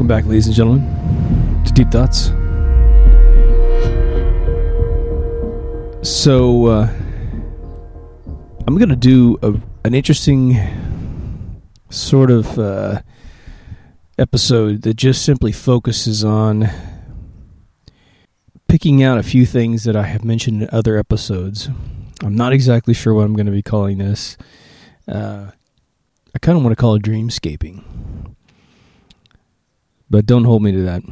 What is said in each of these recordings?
Welcome back, ladies and gentlemen, to Deep Thoughts. So, I'm going to do an interesting sort of episode that just simply focuses on picking out a few things that I have mentioned in other episodes. I'm not exactly sure what I'm going to be calling this. I kind of want to call it dreamscaping. But don't hold me to that.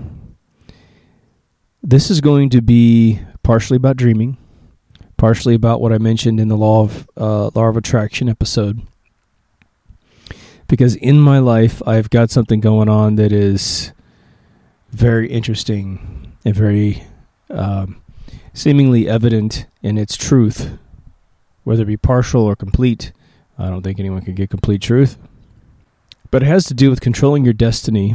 This is going to be partially about dreaming, partially about what I mentioned in the law of attraction episode. Because in my life, I've got something going on that is very interesting and very seemingly evident in its truth, whether it be partial or complete. I don't think anyone can get complete truth. But it has to do with controlling your destiny,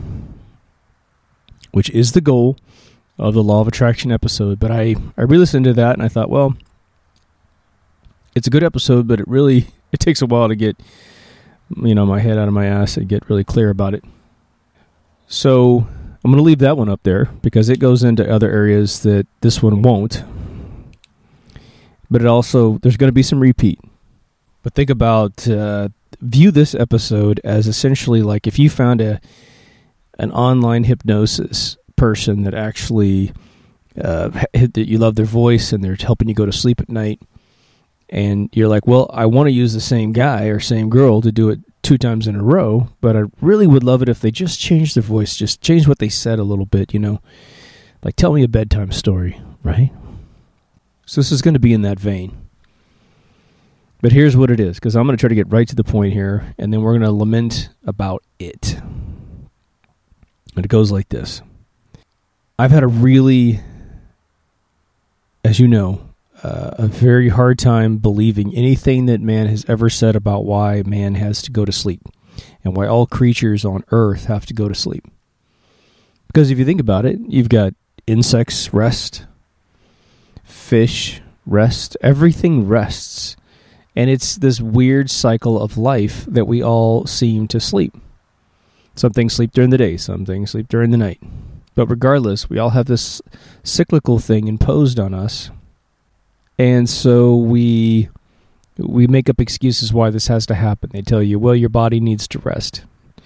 which is the goal of the law of attraction episode. But I re-listened to that and I thought, well, it's a good episode, but it takes a while to get, my head out of my ass and get really clear about it. So I'm going to leave that one up there because it goes into other areas that this one won't. But there's going to be some repeat. But think about, view this episode as essentially like if you found an online hypnosis person that actually, that you love their voice and they're helping you go to sleep at night. And you're like, well, I want to use the same guy or same girl to do it 2 times in a row, but I really would love it if they just changed their voice, just change what they said a little bit, like tell me a bedtime story, right? So this is going to be in that vein. But here's what it is, because I'm going to try to get right to the point here, and then we're going to lament about it. And it goes like this. I've had a really, as you know, a very hard time believing anything that man has ever said about why man has to go to sleep and why all creatures on earth have to go to sleep. Because if you think about it, you've got insects rest, fish rest, everything rests. And it's this weird cycle of life that we all seem to sleep. Some things sleep during the day, some things sleep during the night. But regardless, we all have this cyclical thing imposed on us. And so we make up excuses why this has to happen. They tell you, well, your body needs to rest.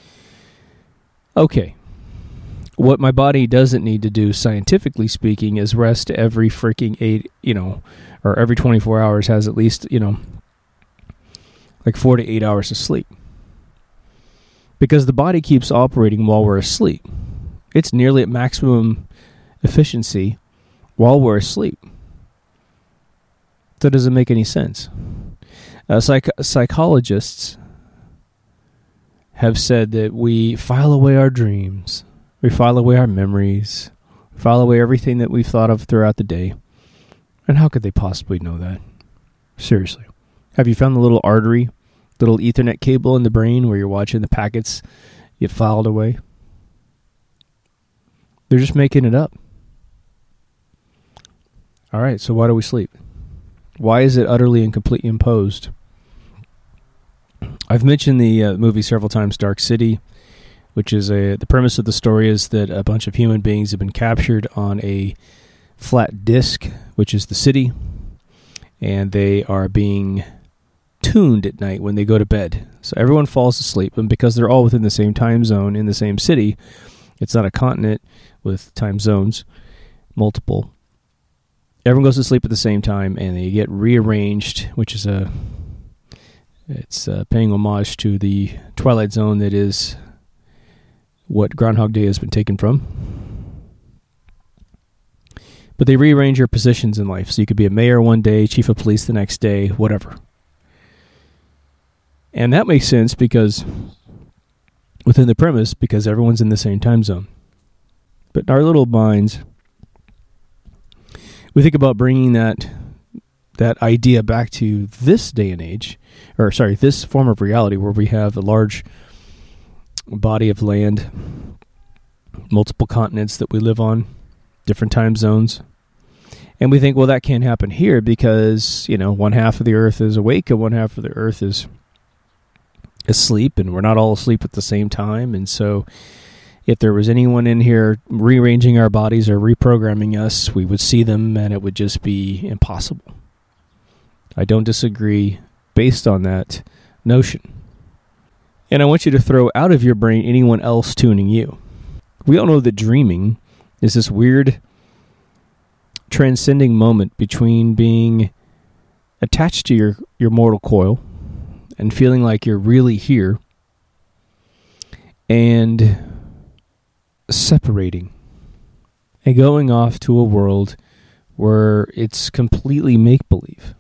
Okay. What my body doesn't need to do, scientifically speaking, is rest every freaking 8, or every 24 hours has at least, like 4 to 8 hours of sleep. Because the body keeps operating while we're asleep. It's nearly at maximum efficiency while we're asleep. That doesn't make any sense. Psychologists have said that we file away our dreams, we file away our memories, file away everything that we've thought of throughout the day. And how could they possibly know that? Seriously. Have you found the little artery, little Ethernet cable in the brain where you're watching the packets get filed away? They're just making it up. All right, so why do we sleep? Why is it utterly and completely imposed? I've mentioned the movie several times, Dark City, which is the premise of the story is that a bunch of human beings have been captured on a flat disk, which is the city, and they are being tuned at night when they go to bed. So everyone falls asleep, and because they're all within the same time zone in the same city, it's not a continent with time zones, multiple. Everyone goes to sleep at the same time, and they get rearranged, which is it's paying homage to the Twilight Zone that is what Groundhog Day has been taken from. But they rearrange your positions in life, so you could be a mayor one day, chief of police the next day, whatever. And that makes sense because within the premise, because everyone's in the same time zone. But in our little minds, we think about bringing that idea back to this day and age, this form of reality where we have a large body of land, multiple continents that we live on, different time zones. And we think, well, that can't happen here because, one half of the earth is awake and one half of the earth is asleep, and we're not all asleep at the same time. And so if there was anyone in here rearranging our bodies or reprogramming us, we would see them and it would just be impossible. I don't disagree based on that notion. And I want you to throw out of your brain anyone else tuning you. We all know that dreaming is this weird transcending moment between being attached to your mortal coil and feeling like you're really here and separating and going off to a world where it's completely make-believe.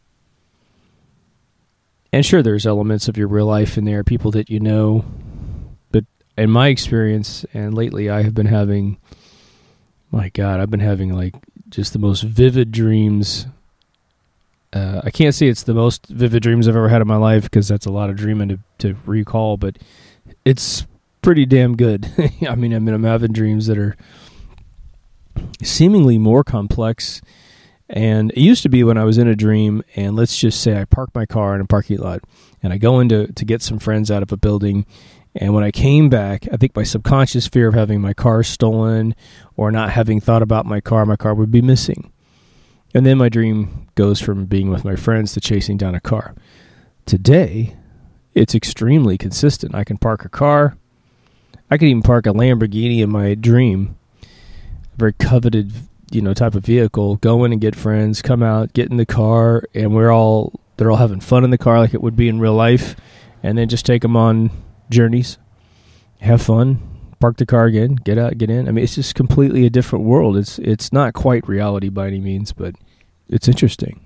And sure, there's elements of your real life in there, people that you know, but in my experience, and lately I have been having, my God, I've been having like just the most vivid dreams. I can't say it's the most vivid dreams I've ever had in my life because that's a lot of dreaming to recall, but it's pretty damn good. I mean, I'm having dreams that are seemingly more complex. And it used to be when I was in a dream, and let's just say I park my car in a parking lot, and I go in to get some friends out of a building, and when I came back, I think my subconscious fear of having my car stolen or not having thought about my car would be missing. And then my dream goes from being with my friends to chasing down a car. Today, it's extremely consistent. I can park a car. I could even park a Lamborghini in my dream, a very coveted type of vehicle, go in and get friends, come out, get in the car, and they're all having fun in the car like it would be in real life, and then just take them on journeys, have fun, park the car again, get out, get in. I mean, it's just completely a different world. It's not quite reality by any means, but it's interesting.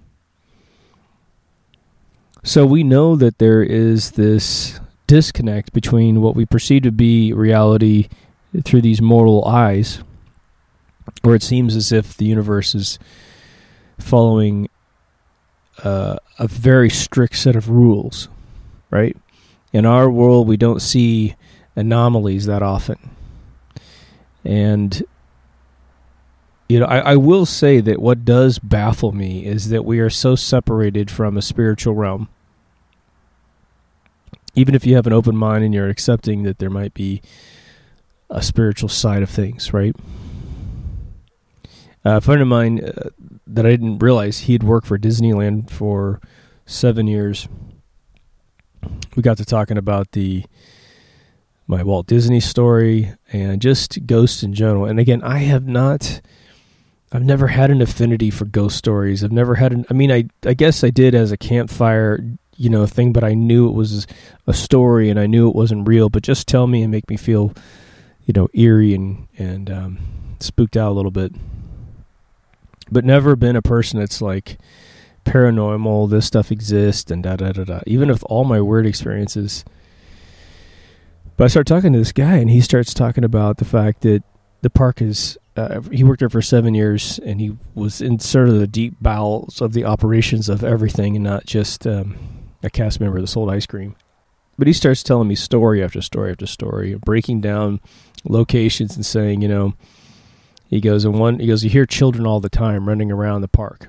So we know that there is this disconnect between what we perceive to be reality through these mortal eyes, where it seems as if the universe is following a very strict set of rules, right? In our world, we don't see anomalies that often. And, I will say that what does baffle me is that we are so separated from a spiritual realm. Even if you have an open mind and you're accepting that there might be a spiritual side of things, right? A friend of mine that I didn't realize, he had worked for Disneyland for 7 years. We got to talking about my Walt Disney story and just ghosts in general. And again, I've never had an affinity for ghost stories. I've never had I guess I did as a campfire, thing, but I knew it was a story and I knew it wasn't real. But just tell me and make me feel, eerie and spooked out a little bit. But never been a person that's like paranormal, this stuff exists, and da-da-da-da. Even with all my weird experiences. But I start talking to this guy, and he starts talking about the fact that the park is, he worked there for 7 years, and he was in sort of the deep bowels of the operations of everything, and not just a cast member that sold ice cream. But he starts telling me story after story after story, breaking down locations and saying, He goes, you hear children all the time running around the park,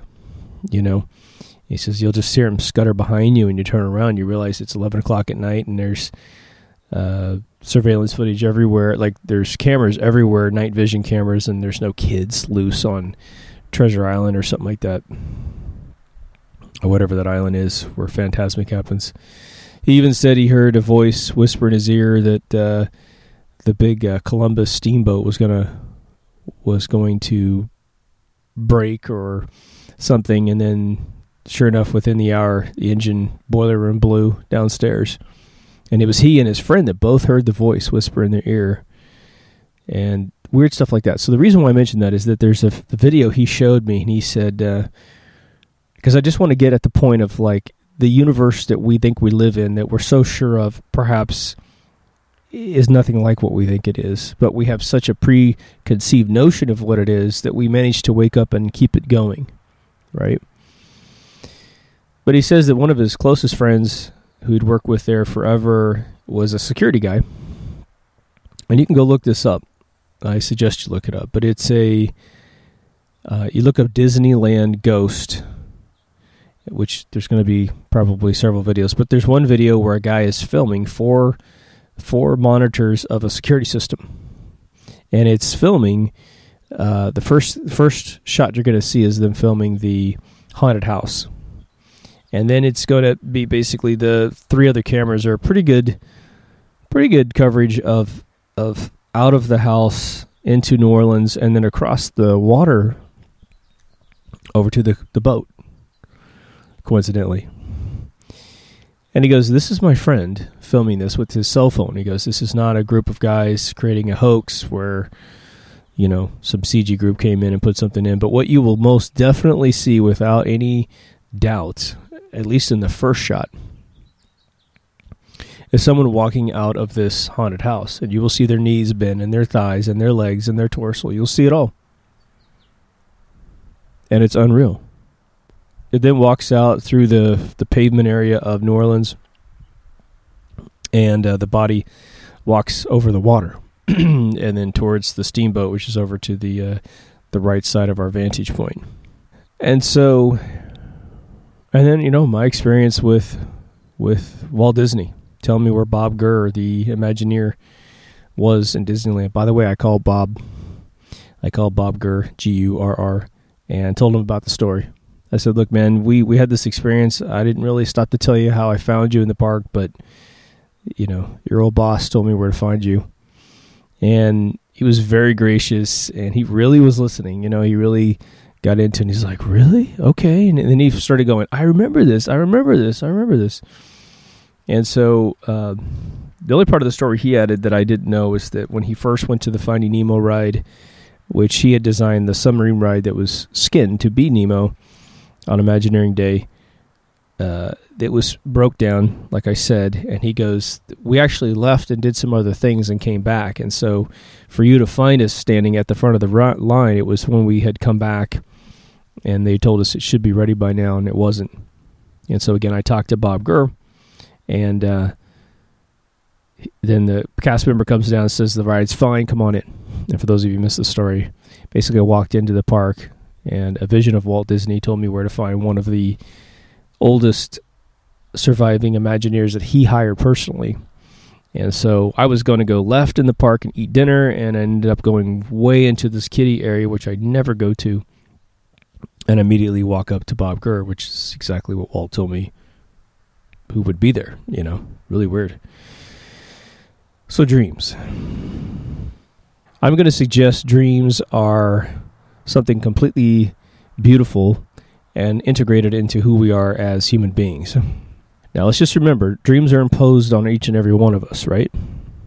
He says, you'll just hear them scutter behind you and you turn around, you realize it's 11 o'clock at night and there's surveillance footage everywhere. Like there's cameras everywhere, night vision cameras, and there's no kids loose on Treasure Island or something like that. Or whatever that island is where Phantasmic happens. He even said he heard a voice whisper in his ear that the big Columbus steamboat was going to break or something, and then sure enough, within the hour, the engine boiler room blew downstairs. And it was he and his friend that both heard the voice whisper in their ear. And weird stuff like that. So the reason why I mentioned that is that there's the video he showed me, and he said, because I just want to get at the point of like the universe that we think we live in, that we're so sure of, perhaps is nothing like what we think it is. But we have such a preconceived notion of what it is that we manage to wake up and keep it going, right? But he says that one of his closest friends who'd worked with there forever was a security guy. And you can go look this up. I suggest you look it up. But it's you look up Disneyland Ghost, which there's going to be probably several videos. But there's one video where a guy is filming four monitors of a security system. and it's filming. The first shot you're going to see is them filming the haunted house, and then it's going to be basically the 3 other cameras are pretty good coverage of out of the house into New Orleans, and then across the water over to the boat, coincidentally. And he goes, this is my friend filming this with his cell phone. He goes, this is not a group of guys creating a hoax where, some CG group came in and put something in. But what you will most definitely see without any doubt, at least in the first shot, is someone walking out of this haunted house. And you will see their knees bend and their thighs and their legs and their torso. You'll see it all. And it's unreal. It then walks out through the pavement area of New Orleans, and the body walks over the water and then towards the steamboat, which is over to the right side of our vantage point. And then, my experience with Walt Disney, telling me where Bob Gurr, the Imagineer, was in Disneyland. By the way, I called Bob Gurr, Gurr, and told him about the story. I said, look, man, we had this experience. I didn't really stop to tell you how I found you in the park, but, your old boss told me where to find you. And he was very gracious, and he really was listening. He really got into it, and he's like, really? Okay. And then he started going, I remember this. And so the only part of the story he added that I didn't know is that when he first went to the Finding Nemo ride, which he had designed the submarine ride that was skinned to be Nemo, on Imagineering Day, it was broke down, like I said, and he goes, we actually left and did some other things and came back, and so for you to find us standing at the front of the line, it was when we had come back, and they told us it should be ready by now, and it wasn't. And so again, I talked to Bob Gurr, and then the cast member comes down and says, the ride's fine, come on in. And for those of you who missed the story, basically I walked into the park, and a vision of Walt Disney told me where to find one of the oldest surviving Imagineers that he hired personally. And so I was going to go left in the park and eat dinner, and I ended up going way into this kiddie area, which I never go to, and immediately walk up to Bob Gurr, which is exactly what Walt told me who would be there, really weird. So dreams. I'm going to suggest dreams are something completely beautiful and integrated into who we are as human beings. Now, let's just remember, dreams are imposed on each and every one of us, right?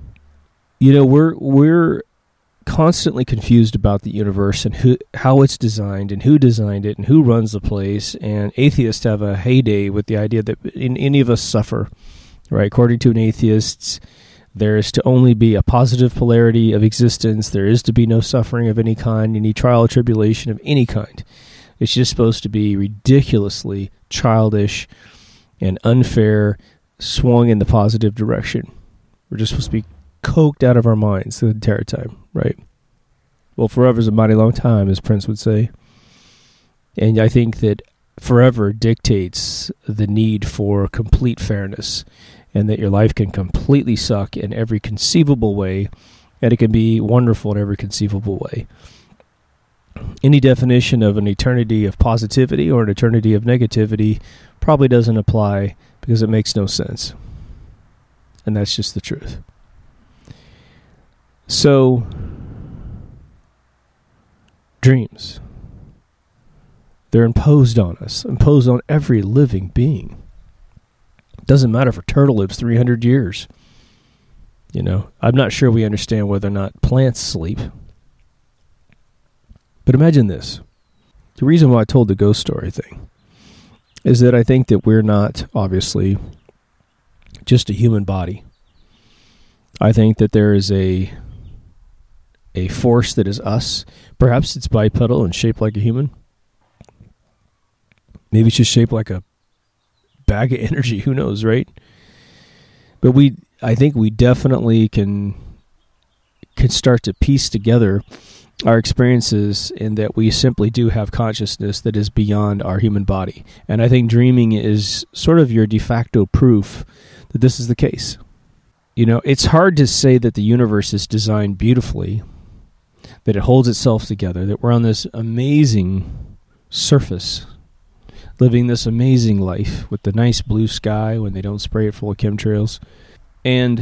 We're constantly confused about the universe and how it's designed and who designed it and who runs the place. And atheists have a heyday with the idea that any of us suffer, right? According to an atheist, there is to only be a positive polarity of existence. There is to be no suffering of any kind, any trial or tribulation of any kind. It's just supposed to be ridiculously childish and unfair, swung in the positive direction. We're just supposed to be coked out of our minds the entire time, right? Well, forever's a mighty long time, as Prince would say. And I think that forever dictates the need for complete fairness, and that your life can completely suck in every conceivable way, and it can be wonderful in every conceivable way. Any definition of an eternity of positivity or an eternity of negativity probably doesn't apply because it makes no sense. And that's just the truth. So, dreams. They're imposed on us, imposed on every living being. Doesn't matter if a turtle lives 300 years. I'm not sure we understand whether or not plants sleep. But imagine this. The reason why I told the ghost story thing is that I think that we're not, obviously, just a human body. I think that there is a force that is us. Perhaps it's bipedal and shaped like a human. Maybe it's just shaped like a bag of energy. Who knows, right? But I think we definitely can start to piece together our experiences in that we simply do have consciousness that is beyond our human body. And I think dreaming is sort of your de facto proof that this is the case. It's hard to say that the universe is designed beautifully that it holds itself together, that we're on this amazing surface, living this amazing life with the nice blue sky when they don't spray it full of chemtrails, and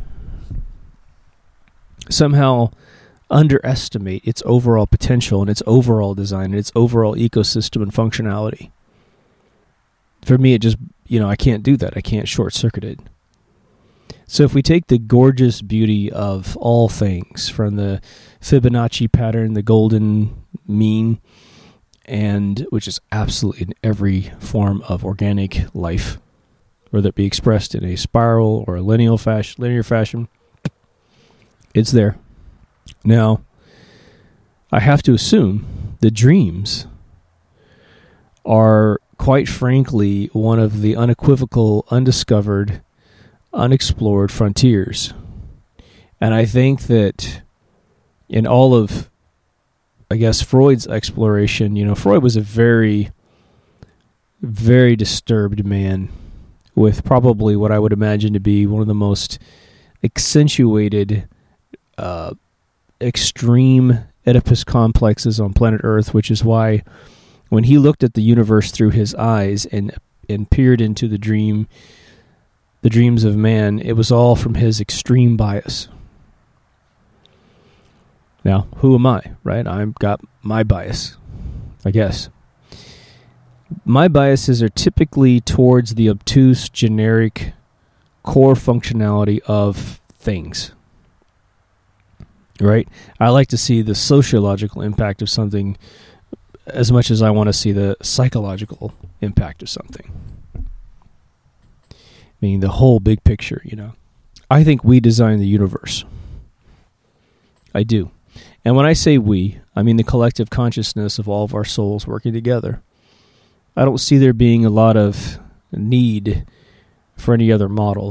somehow underestimate its overall potential and its overall design and its overall ecosystem and functionality. For me, it just, I can't do that. I can't short-circuit it. So if we take the gorgeous beauty of all things, from the Fibonacci pattern, the golden mean, and which is absolutely in every form of organic life, whether it be expressed in a spiral or a linear fashion, it's there. Now, I have to assume the dreams are, quite frankly, one of the unequivocal, undiscovered, unexplored frontiers. And I think that in all of, Freud's exploration, Freud was a very, very disturbed man with probably what I would imagine to be one of the most accentuated, extreme Oedipus complexes on planet Earth, which is why when he looked at the universe through his eyes and peered into the dreams of man, it was all from his extreme bias. Now, who am I, right? I've got my bias, I guess. My biases are typically towards the obtuse, generic, core functionality of things, right? I like to see the sociological impact of something as much as I want to see the psychological impact of something. Meaning the whole big picture, I think we design the universe. I do. And when I say we, I mean the collective consciousness of all of our souls working together. I don't see there being a lot of need for any other model.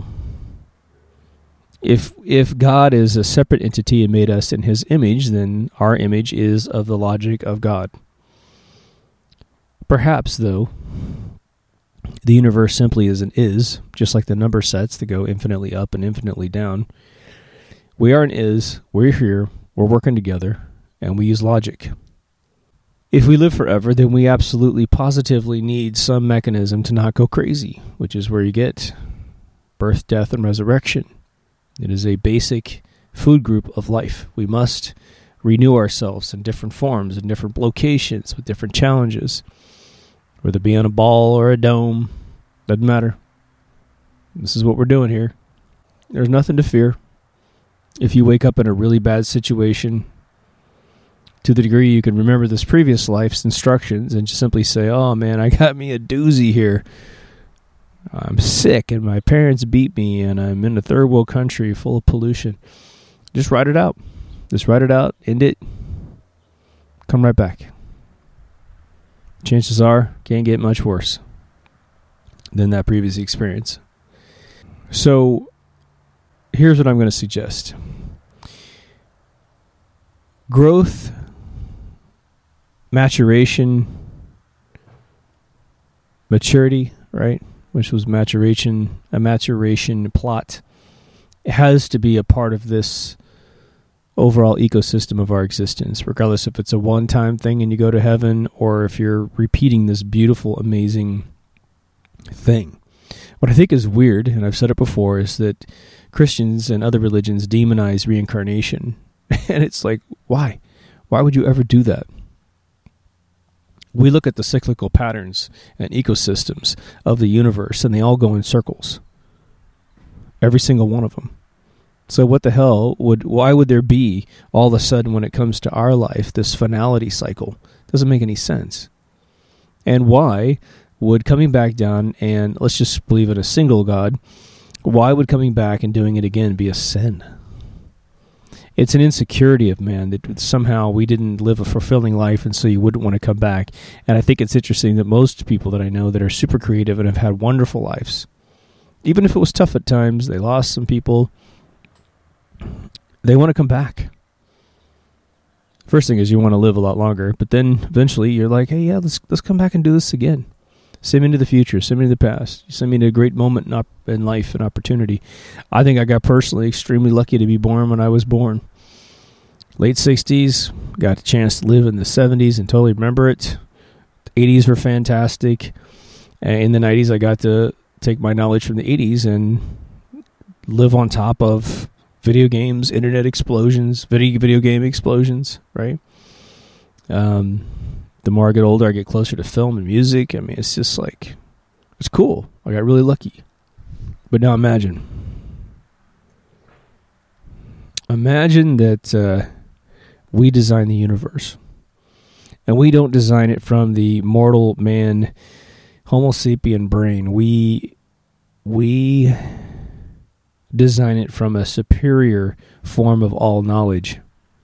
If God is a separate entity and made us in his image, then our image is of the logic of God. Perhaps, though, the universe simply is an is, just like the number sets that go infinitely up and infinitely down. We are an is, we're here, we're working together, and we use logic. If we live forever, then we absolutely positively need some mechanism to not go crazy, which is where you get birth, death, and resurrection. It is a basic food group of life. We must renew ourselves in different forms, in different locations, with different challenges. Whether it be on a ball or a dome, doesn't matter. This is what we're doing here. There's nothing to fear. If you wake up in a really bad situation, to the degree you can remember this previous life's instructions and just simply say, oh man, I got me a doozy here. I'm sick and my parents beat me and I'm in a third world country full of pollution. Just write it out. Just write it out, end it, come right back. Chances are, can't get much worse than that previous experience. So, here's what I'm going to suggest. Growth, maturation, maturity, right? Which was a maturation plot. It has to be a part of this overall ecosystem of our existence, regardless if it's a one-time thing and you go to heaven or if you're repeating this beautiful, amazing thing. What I think is weird, and I've said it before, is that Christians and other religions demonize reincarnation. And it's like, why? Why would you ever do that? We look at the cyclical patterns and ecosystems of the universe, and they all go in circles. Every single one of them. So what the hell why would there be all of a sudden when it comes to our life, this finality cycle? Doesn't make any sense. And why would coming back down and let's just believe in a single God, why would coming back and doing it again be a sin? It's an insecurity of man that somehow we didn't live a fulfilling life and so you wouldn't want to come back. And I think it's interesting that most people that I know that are super creative and have had wonderful lives, even if it was tough at times, they lost some people, they want to come back. First thing is you want to live a lot longer, but then eventually you're like, hey, yeah, let's come back and do this again. Send me into the future. Send me to the past. Send me into a great moment in life and opportunity. I think I got personally extremely lucky to be born when I was born. late 60s, got a chance to live in the 70s and totally remember it. The 80s were fantastic. In the 90s, I got to take my knowledge from the 80s and live on top of video games, internet explosions, video game explosions, right? The more I get older, I get closer to film and music. I mean, it's just like, it's cool. I got really lucky. But now imagine that we design the universe. And we don't design it from the mortal man, Homo sapien brain. We design it from a superior form of all knowledge.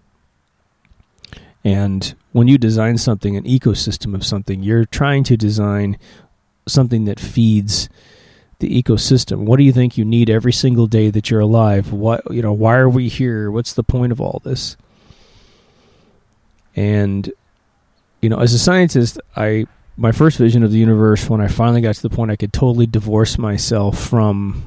And when you design something, an ecosystem of something, you're trying to design something that feeds the ecosystem. What do you think you need every single day that you're alive? Why are we here? What's the point of all this? And, as a scientist, my first vision of the universe, when I finally got to the point I could totally divorce myself from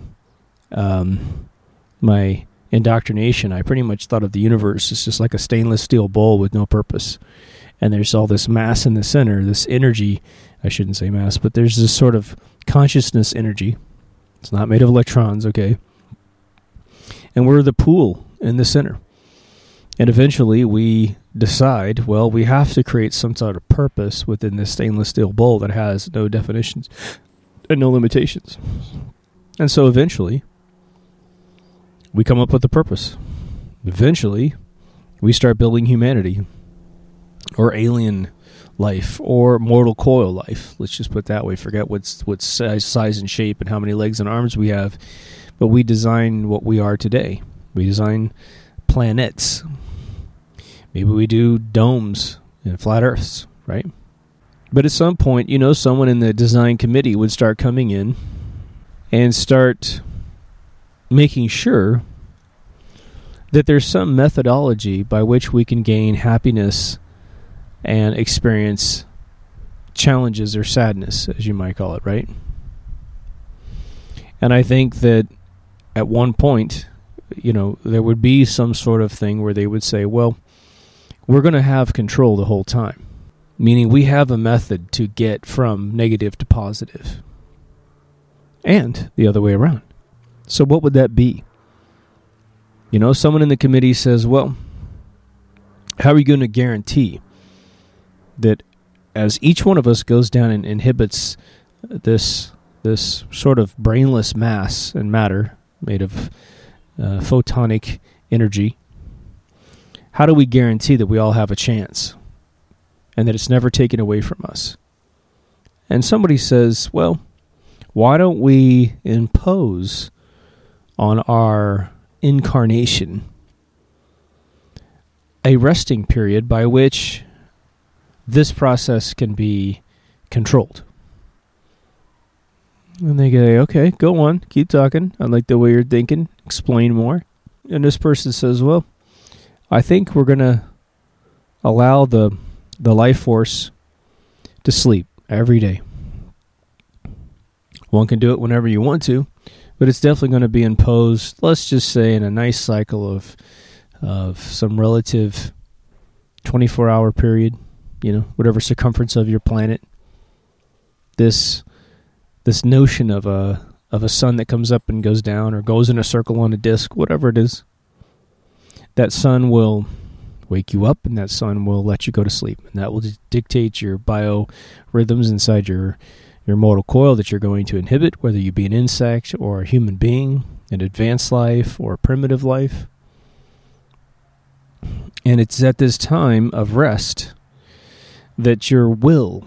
my indoctrination, I pretty much thought of the universe as just like a stainless steel bowl with no purpose. And there's all this mass in the center, this energy. I shouldn't say mass, but there's this sort of consciousness energy. It's not made of electrons, okay? And we're the pool in the center. And eventually we decide, well, we have to create some sort of purpose within this stainless steel bowl that has no definitions and no limitations. And so eventually we come up with a purpose. Eventually we start building humanity, or alien life, or mortal coil life. Let's just put it that way. Forget what size and shape and how many legs and arms we have. But we design what we are today. We design planets. Maybe we do domes and flat earths, right? But at some point, someone in the design committee would start coming in and start making sure that there's some methodology by which we can gain happiness and experience challenges or sadness, as you might call it, right? And I think that at one point, there would be some sort of thing where they would say, well, we're going to have control the whole time, meaning we have a method to get from negative to positive, and the other way around. So what would that be? Someone in the committee says, well, how are you going to guarantee that as each one of us goes down and inhibits this sort of brainless mass and matter made of photonic energy, how do we guarantee that we all have a chance and that it's never taken away from us? And somebody says, well, why don't we impose on our incarnation a resting period by which this process can be controlled? And they go, okay, go on, keep talking. I like the way you're thinking. Explain more. And this person says, well, I think we're going to allow the life force to sleep every day. One can do it whenever you want to, but it's definitely going to be imposed, let's just say, in a nice cycle of some relative 24-hour period, whatever circumference of your planet. This notion of a sun that comes up and goes down, or goes in a circle on a disk, whatever it is, that sun will wake you up, and that sun will let you go to sleep, and that will dictate your biorhythms inside your mortal coil that you're going to inhibit, whether you be an insect or a human being, an advanced life or a primitive life. And it's at this time of rest that your will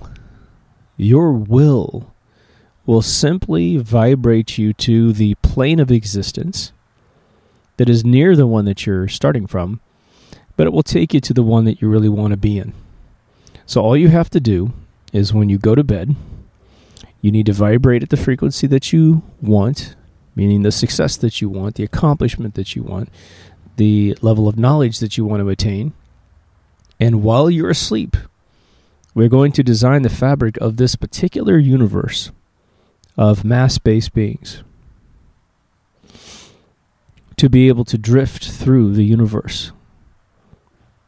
will simply vibrate you to the plane of existence that is near the one that you're starting from, but it will take you to the one that you really want to be in. So all you have to do is, when you go to bed, you need to vibrate at the frequency that you want, meaning the success that you want, the accomplishment that you want, the level of knowledge that you want to attain. And while you're asleep, we're going to design the fabric of this particular universe of mass-based beings to be able to drift through the universe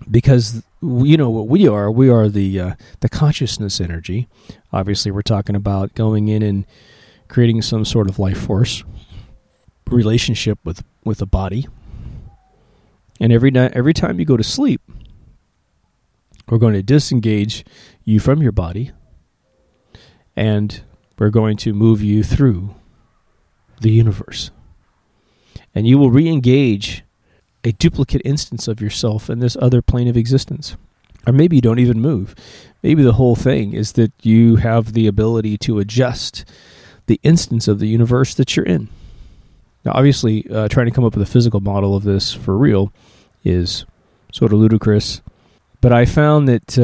Because what we are the consciousness energy. Obviously, we're talking about going in and creating some sort of life force relationship with a body. And every time you go to sleep, we're going to disengage you from your body, and we're going to move you through the universe. And you will re-engage a duplicate instance of yourself in this other plane of existence. Or maybe you don't even move. Maybe the whole thing is that you have the ability to adjust the instance of the universe that you're in. Now, obviously, trying to come up with a physical model of this for real is sort of ludicrous. But I found that,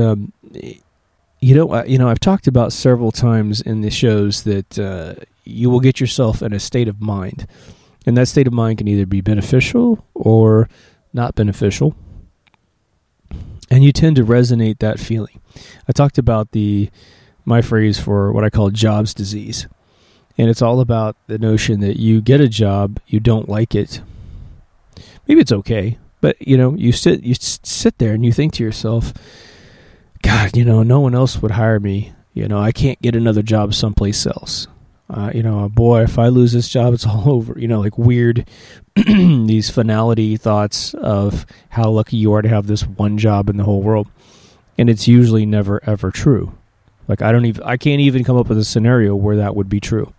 I've talked about several times in the shows that you will get yourself in a state of mind. And that state of mind can either be beneficial or not beneficial. And you tend to resonate that feeling. I talked about my phrase for what I call jobs disease. And it's all about the notion that you get a job, you don't like it. Maybe it's okay, but you sit there and you think to yourself, God, no one else would hire me. I can't get another job someplace else. Boy, if I lose this job, it's all over. Like weird, these finality thoughts of how lucky you are to have this one job in the whole world. And it's usually never, ever true. Like I can't even come up with a scenario where that would be true.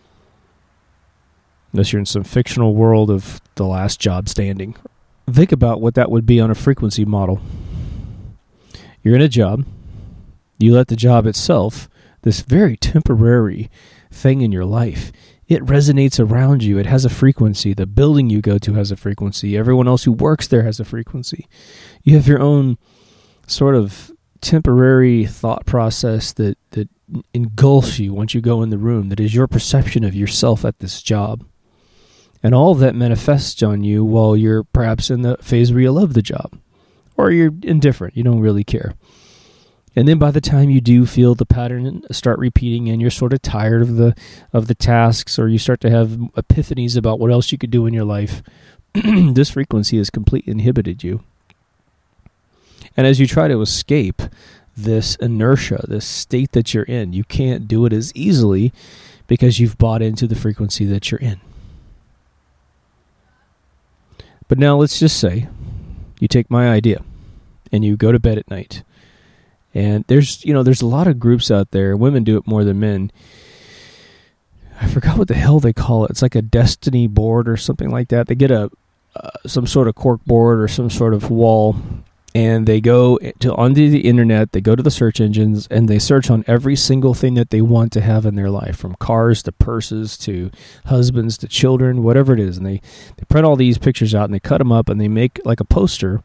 Unless you're in some fictional world of the last job standing. Think about what that would be on a frequency model. You're in a job. You let the job itself, this very temporary thing in your life, it resonates around you. It has a frequency. The building you go to has a frequency. Everyone else who works there has a frequency. You have your own sort of temporary thought process that engulfs you once you go in the room, that is your perception of yourself at this job. And all of that manifests on you while you're perhaps in the phase where you love the job. Or you're indifferent. You don't really care. And then by the time you do feel the pattern start repeating and you're sort of tired of the tasks, or you start to have epiphanies about what else you could do in your life, this frequency has completely inhibited you. And as you try to escape this inertia, this state that you're in, you can't do it as easily because you've bought into the frequency that you're in. But now let's just say you take my idea and you go to bed at night. And there's a lot of groups out there. Women do it more than men. I forgot what the hell they call it. It's like a destiny board or something like that. They get some sort of cork board or some sort of wall, and they go onto the internet. They go to the search engines and they search on every single thing that they want to have in their life, from cars to purses to husbands to children, whatever it is. And they print all these pictures out and they cut them up and they make like a poster,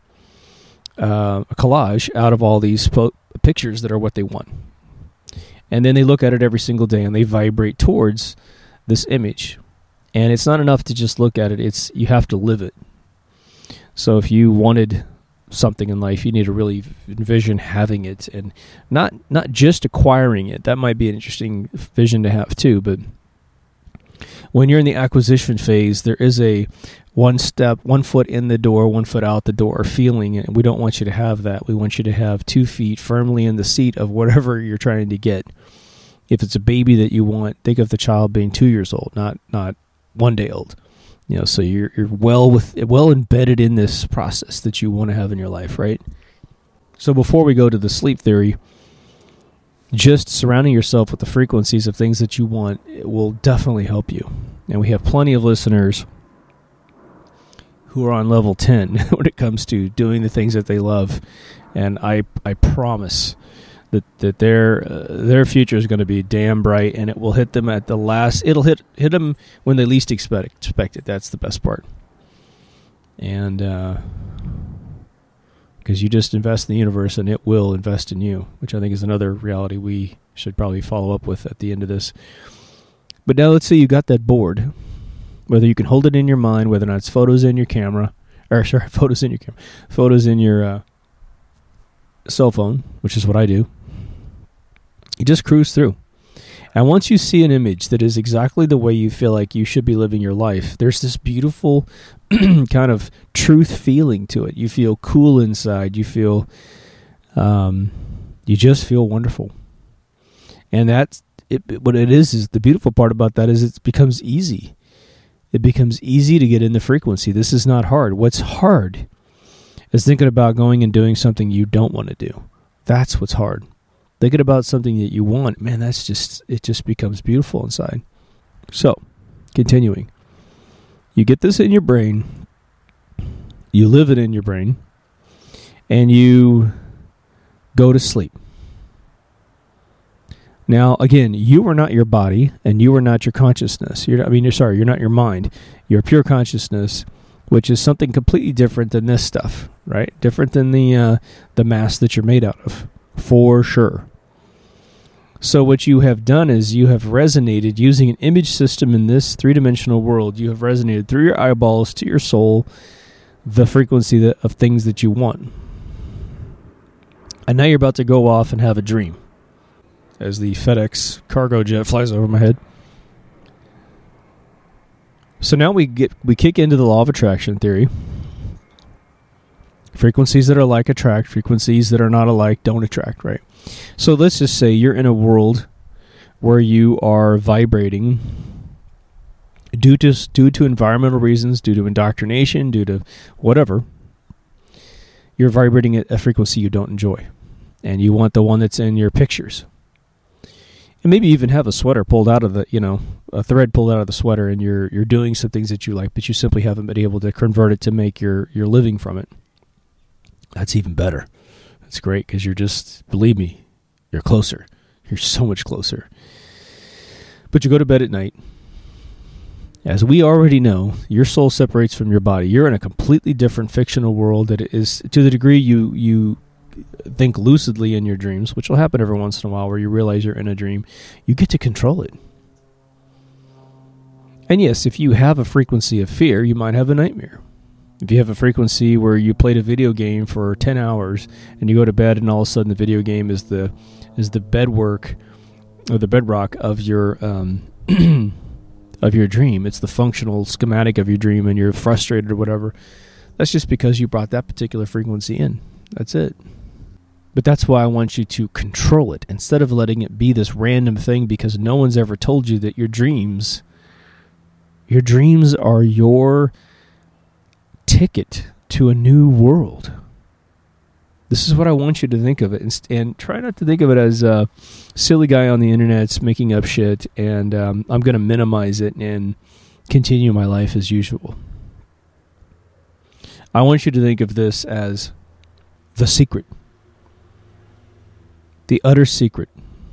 a collage out of all these pictures that are what they want. And then they look at it every single day and they vibrate towards this image. And it's not enough to just look at it. You have to live it. So if you wanted something in life, you need to really envision having it, and not just acquiring it. That might be an interesting vision to have too, but when you're in the acquisition phase, there is a one foot in the door, 1 foot out the door feeling, and we don't want you to have that. We want you to have 2 feet firmly in the seat of whatever you're trying to get. If it's a baby that you want, think of the child being 2 years old, not 1 day old. So you're well embedded in this process that you want to have in your life, right? So before we go to the sleep theory, just surrounding yourself with the frequencies of things that you want, it will definitely help you. And we have plenty of listeners who are on level 10 when it comes to doing the things that they love. And I promise that their future is going to be damn bright, and it will hit them at the last. It'll hit them when they least expect it. That's the best part. And because you just invest in the universe, and it will invest in you, which I think is another reality we should probably follow up with at the end of this. But now let's say you got that board, whether you can hold it in your mind, whether or not it's photos in your camera, photos in your cell phone, which is what I do. You just cruise through. And once you see an image that is exactly the way you feel like you should be living your life, there's this beautiful kind of truth feeling to it. You feel cool inside. You feel, you just feel wonderful. And that's it. What it is the beautiful part about that is it becomes easy. It becomes easy to get in the frequency. This is not hard. What's hard is thinking about going and doing something you don't want to do. That's what's hard. Thinking about something that you want, man, it just becomes beautiful inside. So, continuing. You get this in your brain, you live it in your brain, and you go to sleep. Now, again, you are not your body, and you are not your consciousness. You're not your mind. You're pure consciousness, which is something completely different than this stuff, right? Different than the mass that you're made out of, for sure. So what you have done is you have resonated using an image system in this three-dimensional world. You have resonated through your eyeballs to your soul the frequency of things that you want. And now you're about to go off and have a dream as the FedEx cargo jet flies over my head. So now we kick into the law of attraction theory. Frequencies that are alike attract. Frequencies that are not alike don't attract, right? So let's just say you're in a world where you are vibrating due to environmental reasons, due to indoctrination, due to whatever. You're vibrating at a frequency you don't enjoy. And you want the one that's in your pictures. And maybe even have a sweater pulled out of a thread pulled out of the sweater, and you're doing some things that you like, but you simply haven't been able to convert it to make your living from it. That's even better. That's great, because you're just, believe me, you're closer. You're so much closer. But you go to bed at night. As we already know, your soul separates from your body. You're in a completely different fictional world that is, to the degree you think lucidly in your dreams, which will happen every once in a while where you realize you're in a dream, you get to control it. And yes, if you have a frequency of fear, you might have a nightmare. If you have a frequency where you played a video game for 10 hours and you go to bed and all of a sudden the video game is the bedwork or the bedrock of your of your dream, it's the functional schematic of your dream, and you're frustrated or whatever, that's just because you brought that particular frequency in. That's it. But that's why I want you to control it instead of letting it be this random thing, because no one's ever told you that your dreams are your ticket to a new world. This is what I want you to think of it, and try not to think of it as a silly guy on the internet's making up shit, and I'm going to minimize it and continue my life as usual. I want you to think of this as the secret. The utter secret.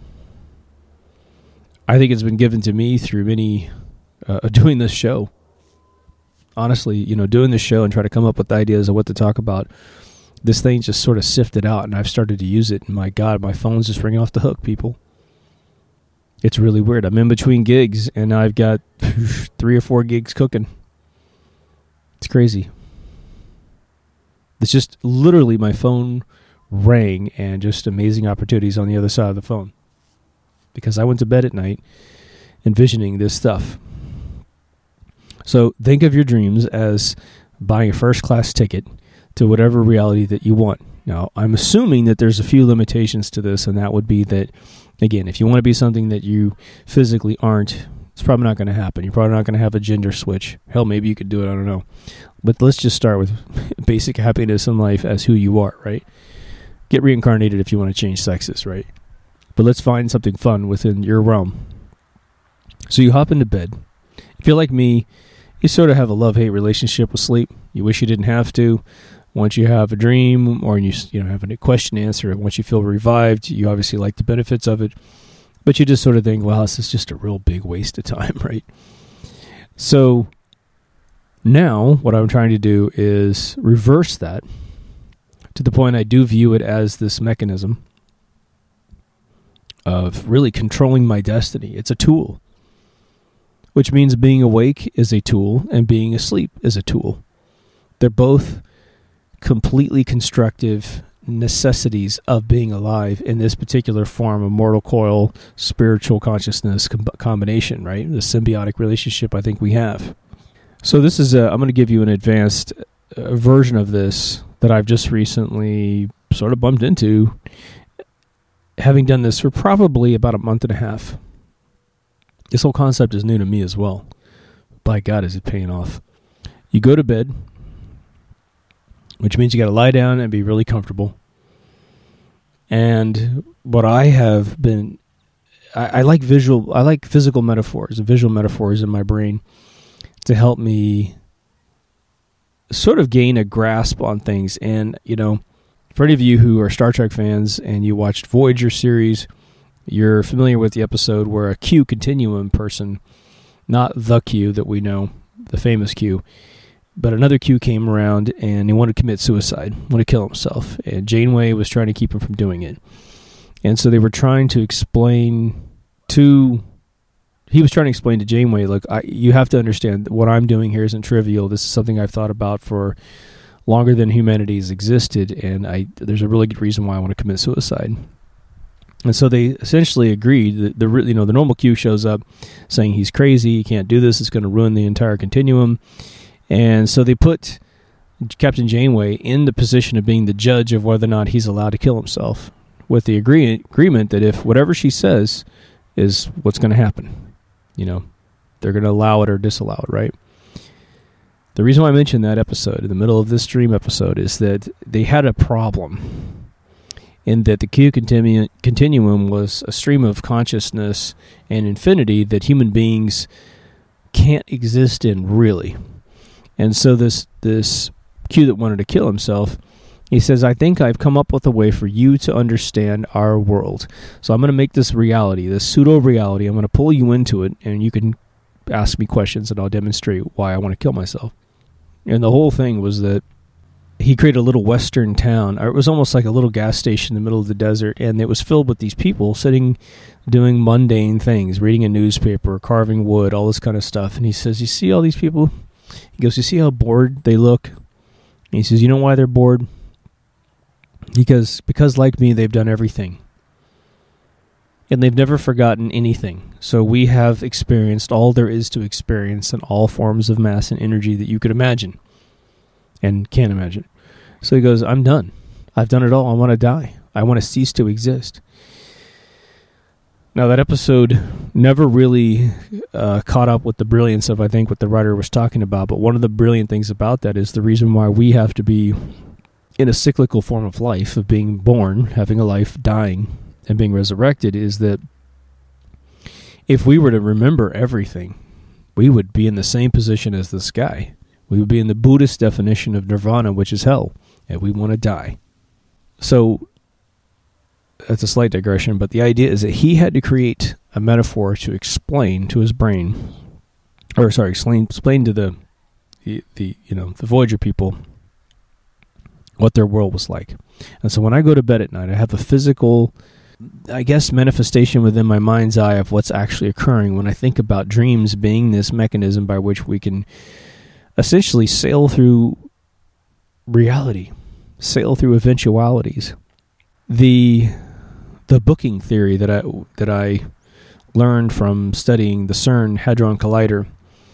I think it's been given to me through many doing this show. Honestly, doing this show and try to come up with ideas of what to talk about. This thing just sort of sifted out, and I've started to use it. And my God, my phone's just ringing off the hook, people. It's really weird. I'm in between gigs, and I've got 3 or 4 gigs cooking. It's crazy. It's just literally my phone rang, and just amazing opportunities on the other side of the phone. Because I went to bed at night envisioning this stuff. So think of your dreams as buying a first-class ticket to whatever reality that you want. Now, I'm assuming that there's a few limitations to this, and that would be that, again, if you want to be something that you physically aren't, it's probably not going to happen. You're probably not going to have a gender switch. Hell, maybe you could do it, I don't know. But let's just start with basic happiness in life as who you are, right? Get reincarnated if you want to change sexes, right? But let's find something fun within your realm. So you hop into bed. If you're like me, you sort of have a love-hate relationship with sleep. You wish you didn't have to. Once you have a dream or you have a question to answer, once you feel revived, you obviously like the benefits of it. But you just sort of think, wow, this is just a real big waste of time, right? So now what I'm trying to do is reverse that to the point I do view it as this mechanism of really controlling my destiny. It's a tool, which means being awake is a tool and being asleep is a tool. They're both completely constructive, necessities of being alive in this particular form of mortal coil spiritual consciousness combination, right? The symbiotic relationship I think we have. So this is I'm going to give you an advanced version of this that I've just recently sort of bumped into, having done this for probably about a month and a half. This whole concept is new to me as well. By God, is it paying off. You go to bed, which means you got to lie down and be really comfortable. And what I have been, I like physical metaphors, visual metaphors in my brain to help me sort of gain a grasp on things. And, for any of you who are Star Trek fans and you watched Voyager series, you're familiar with the episode where a Q continuum person, not the Q that we know, the famous Q, but another Q came around and he wanted to commit suicide, wanted to kill himself. And Janeway was trying to keep him from doing it. And so they were trying to explain to Janeway, look, you have to understand that what I'm doing here isn't trivial. This is something I've thought about for longer than humanity has existed, and there's a really good reason why I want to commit suicide. And so they essentially agreed that the normal Q shows up saying he's crazy, he can't do this, it's going to ruin the entire continuum. And so they put Captain Janeway in the position of being the judge of whether or not he's allowed to kill himself, with the agreement that if whatever she says is what's going to happen, they're going to allow it or disallow it, right? The reason why I mentioned that episode in the middle of this dream episode is that they had a problem in that the Q continuum was a stream of consciousness and infinity that human beings can't exist in, really. And so this Q that wanted to kill himself, he says, I think I've come up with a way for you to understand our world. So I'm going to make this reality, this pseudo-reality. I'm going to pull you into it, and you can ask me questions, and I'll demonstrate why I want to kill myself. And the whole thing was that he created a little western town. Or it was almost like a little gas station in the middle of the desert, and it was filled with these people sitting, doing mundane things, reading a newspaper, carving wood, all this kind of stuff. And he says, you see all these people? He goes, you see how bored they look? And he says, you know why they're bored? Because like me, they've done everything. And they've never forgotten anything. So we have experienced all there is to experience in all forms of mass and energy that you could imagine and can't imagine. So he goes, I'm done. I've done it all. I want to die. I want to cease to exist. Now, that episode never really caught up with the brilliance of, I think, what the writer was talking about. But one of the brilliant things about that is the reason why we have to be in a cyclical form of life, of being born, having a life, dying, and being resurrected, is that if we were to remember everything, we would be in the same position as this guy. We would be in the Buddhist definition of nirvana, which is hell, and we want to die. So that's a slight digression, but the idea is that he had to create a metaphor to explain to his brain, explain to the Voyager people what their world was like. And so when I go to bed at night, I have a physical, manifestation within my mind's eye of what's actually occurring when I think about dreams being this mechanism by which we can essentially sail through reality, sail through eventualities. The booking theory that I learned from studying the CERN Hadron Collider,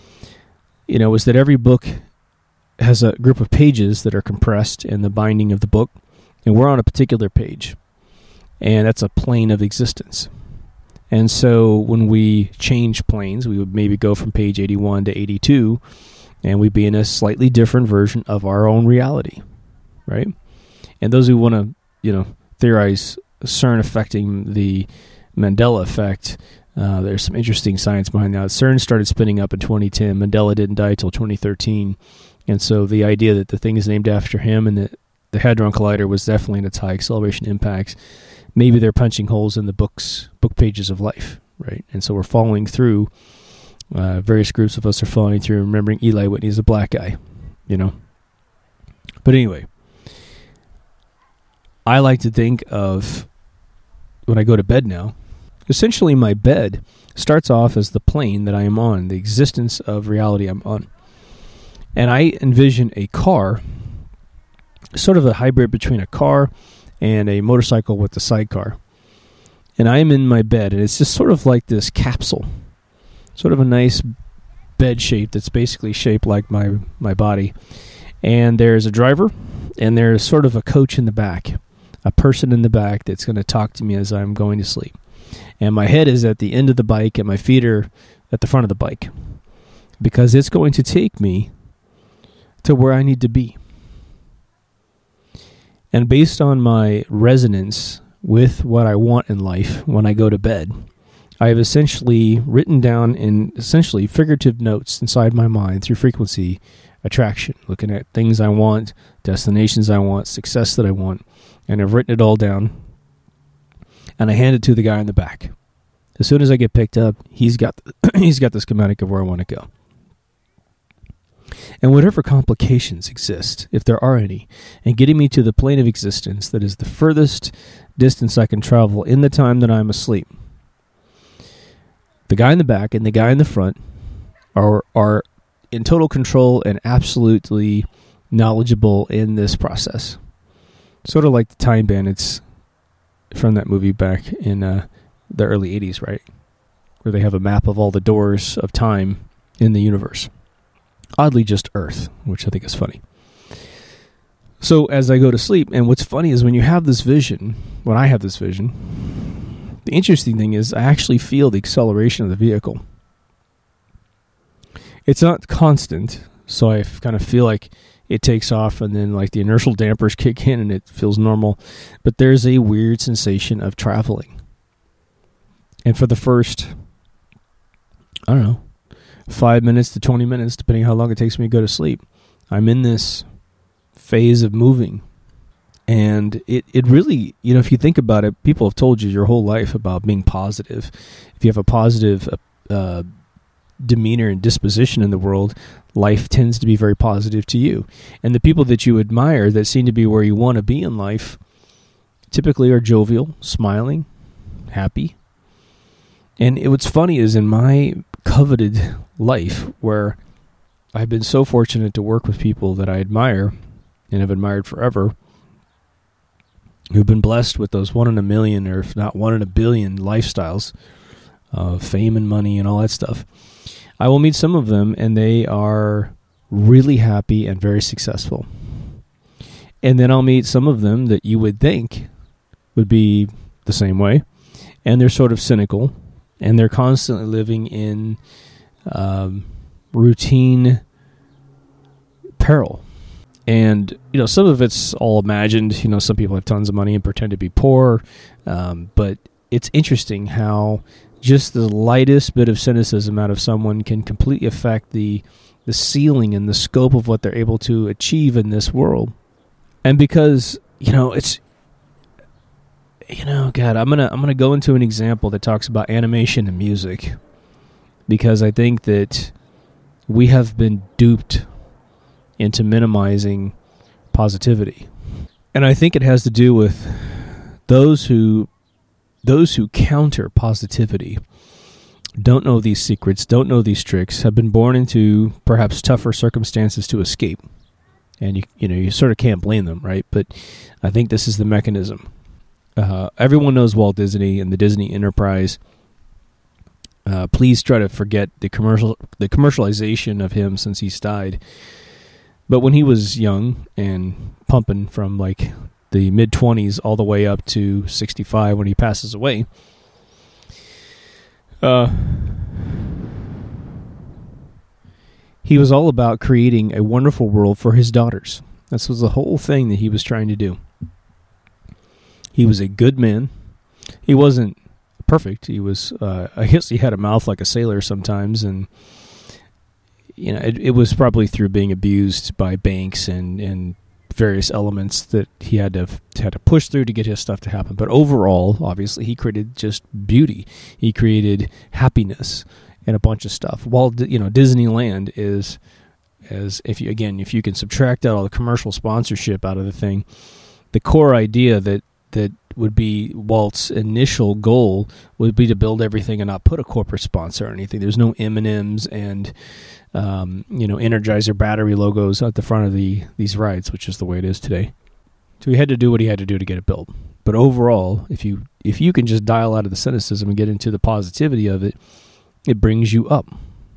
is that every book has a group of pages that are compressed in the binding of the book, and we're on a particular page, and that's a plane of existence. And so when we change planes, we would maybe go from page 81 to 82, and we'd be in a slightly different version of our own reality, right? And those who want to, theorize CERN affecting the Mandela effect, there's some interesting science behind that. CERN started spinning up in 2010. Mandela didn't die till 2013. And so the idea that the thing is named after him and that the Hadron Collider was definitely in its high acceleration impacts, maybe they're punching holes in the book pages of life, right? And so we're following through, various groups of us are following through, remembering Eli Whitney is a black guy, But anyway, I like to think of, when I go to bed now, essentially my bed starts off as the plane that I am on, the existence of reality I'm on. And I envision a car, sort of a hybrid between a car and a motorcycle with the sidecar. And I am in my bed, and it's just sort of like this capsule, sort of a nice bed shape that's basically shaped like my body. And there's a driver, and there's sort of a coach in the back, a person in the back that's going to talk to me as I'm going to sleep. And my head is at the end of the bike, and my feet are at the front of the bike, because it's going to take me to where I need to be. And based on my resonance with what I want in life when I go to bed, I have essentially written down in essentially figurative notes inside my mind through frequency attraction, looking at things I want, destinations I want, success that I want, and I've written it all down, and I hand it to the guy in the back. As soon as I get picked up, he's got the schematic of where I want to go. And whatever complications exist, if there are any, in getting me to the plane of existence that is the furthest distance I can travel in the time that I'm asleep, the guy in the back and the guy in the front are in total control and absolutely knowledgeable in this process. Sort of like the Time Bandits from that movie back in the early 80s, right? Where they have a map of all the doors of time in the universe. Oddly just Earth, which I think is funny. So as I go to sleep, and what's funny is when I have this vision, the interesting thing is I actually feel the acceleration of the vehicle. It's not constant, so I kind of feel like it takes off and then like the inertial dampers kick in and it feels normal. But there's a weird sensation of traveling. And for the first, 5 minutes to 20 minutes, depending how long it takes me to go to sleep, I'm in this phase of moving. And it really, if you think about it, people have told you your whole life about being positive. If you have a positive demeanor and disposition in the world, life tends to be very positive to you. And the people that you admire that seem to be where you want to be in life typically are jovial, smiling, happy. And what's funny is in my coveted life, where I've been so fortunate to work with people that I admire and have admired forever, who've been blessed with those 1 in a million, or if not 1 in a billion lifestyles of fame and money and all that stuff. I will meet some of them, and they are really happy and very successful. And then I'll meet some of them that you would think would be the same way, and they're sort of cynical, and they're constantly living in routine peril. And, some of it's all imagined. Some people have tons of money and pretend to be poor. But it's interesting how just the lightest bit of cynicism out of someone can completely affect the ceiling and the scope of what they're able to achieve in this world. And because, it's, God, I'm gonna go into an example that talks about animation and music, because I think that we have been duped into minimizing positivity. And I think it has to do with those who counter positivity don't know these secrets, don't know these tricks, have been born into perhaps tougher circumstances to escape. And you sort of can't blame them, right? But I think this is the mechanism. Everyone knows Walt Disney and the Disney Enterprise. Please try to forget the commercialization of him since he's died. But when he was young and pumping from like the mid-20s all the way up to 65 when he passes away, he was all about creating a wonderful world for his daughters. This was the whole thing that he was trying to do. He was a good man. He wasn't perfect. He was, I guess he had a mouth like a sailor sometimes, and it was probably through being abused by banks and various elements that he had to push through to get his stuff to happen. But overall, obviously, he created just beauty. He created happiness and a bunch of stuff. While Disneyland is, if you can subtract out all the commercial sponsorship out of the thing, the core idea that would be Walt's initial goal would be to build everything and not put a corporate sponsor or anything. There's no M&Ms and Energizer battery logos at the front of these rides, which is the way it is today. So he had to do what he had to do to get it built. But overall, if you can just dial out of the cynicism and get into the positivity of it, it brings you up.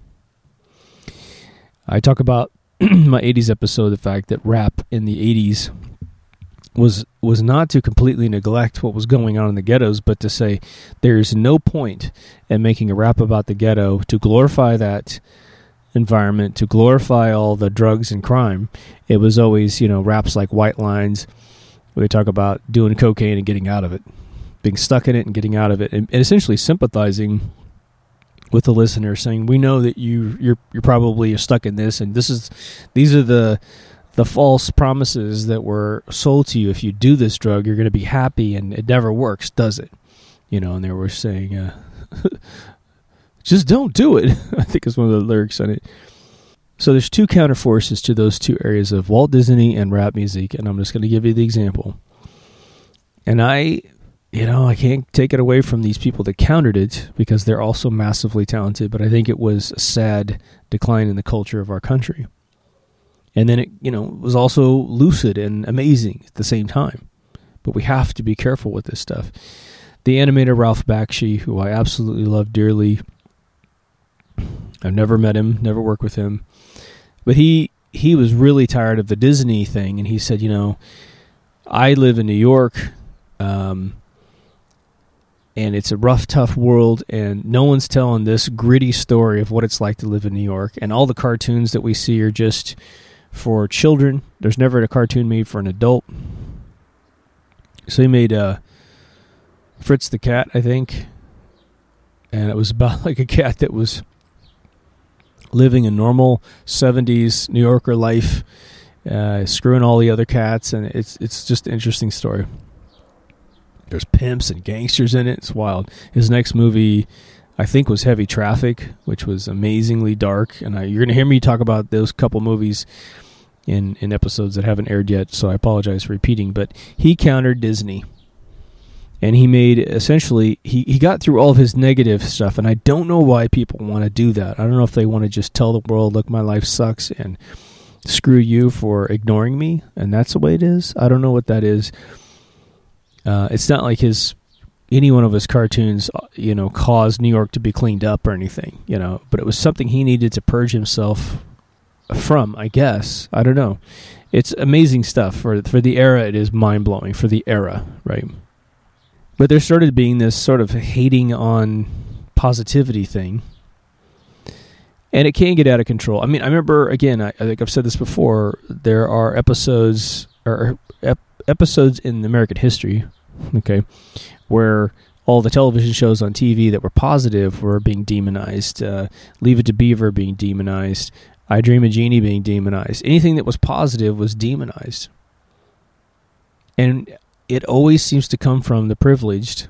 I talk about my 80s episode, the fact that rap in the 80s was not to completely neglect what was going on in the ghettos, but to say there's no point in making a rap about the ghetto to glorify that environment, to glorify all the drugs and crime. It was always, raps like White Lines, where they talk about doing cocaine and getting out of it, being stuck in it and getting out of it, and essentially sympathizing with the listener, saying, we know that you're probably stuck in this, and these are the false promises that were sold to you. If you do this drug, you're going to be happy, and it never works, does it? And they were saying, just don't do it. I think is one of the lyrics on it. So there's two counterforces to those two areas of Walt Disney and rap music, and I'm just going to give you the example. And I can't take it away from these people that countered it, because they're also massively talented, but I think it was a sad decline in the culture of our country. And then it, was also lucid and amazing at the same time. But we have to be careful with this stuff. The animator Ralph Bakshi, who I absolutely love dearly, I've never met him, never worked with him, but he was really tired of the Disney thing, and he said, I live in New York, and it's a rough, tough world, and no one's telling this gritty story of what it's like to live in New York, and all the cartoons that we see are just for children. There's never a cartoon made for an adult. So he made Fritz the Cat, I think, and it was about like a cat that was living a normal 70s New Yorker life, screwing all the other cats, and it's just an interesting story. There's pimps and gangsters in it. It's wild. His next movie, I think, was Heavy Traffic, which was amazingly dark, and you're going to hear me talk about those couple movies in episodes that haven't aired yet, so I apologize for repeating, but he countered Disney. And he made, essentially, he got through all of his negative stuff, and I don't know why people want to do that. I don't know if they want to just tell the world, look, my life sucks, and screw you for ignoring me, and that's the way it is. I don't know what that is. It's not like any one of his cartoons, caused New York to be cleaned up or anything, but it was something he needed to purge himself from, I guess. I don't know. It's amazing stuff. For the era, it is mind-blowing for the era, right? But there started being this sort of hating on positivity thing, and it can get out of control. I mean, I remember, again, I think I've said this before, there are episodes in American history, okay, where all the television shows on TV that were positive were being demonized. Leave It to Beaver being demonized. I Dream of Jeannie being demonized. Anything that was positive was demonized. And it always seems to come from the privileged,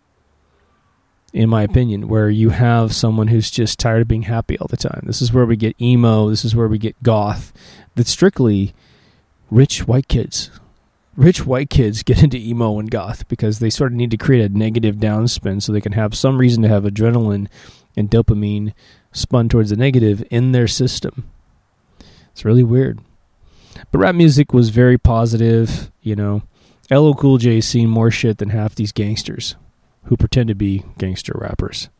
in my opinion, where you have someone who's just tired of being happy all the time. This is where we get emo. This is where we get goth. That's strictly rich white kids. Rich white kids get into emo and goth because they sort of need to create a negative downspin so they can have some reason to have adrenaline and dopamine spun towards the negative in their system. It's really weird. But rap music was very positive, LL Cool J's seen more shit than half these gangsters who pretend to be gangster rappers,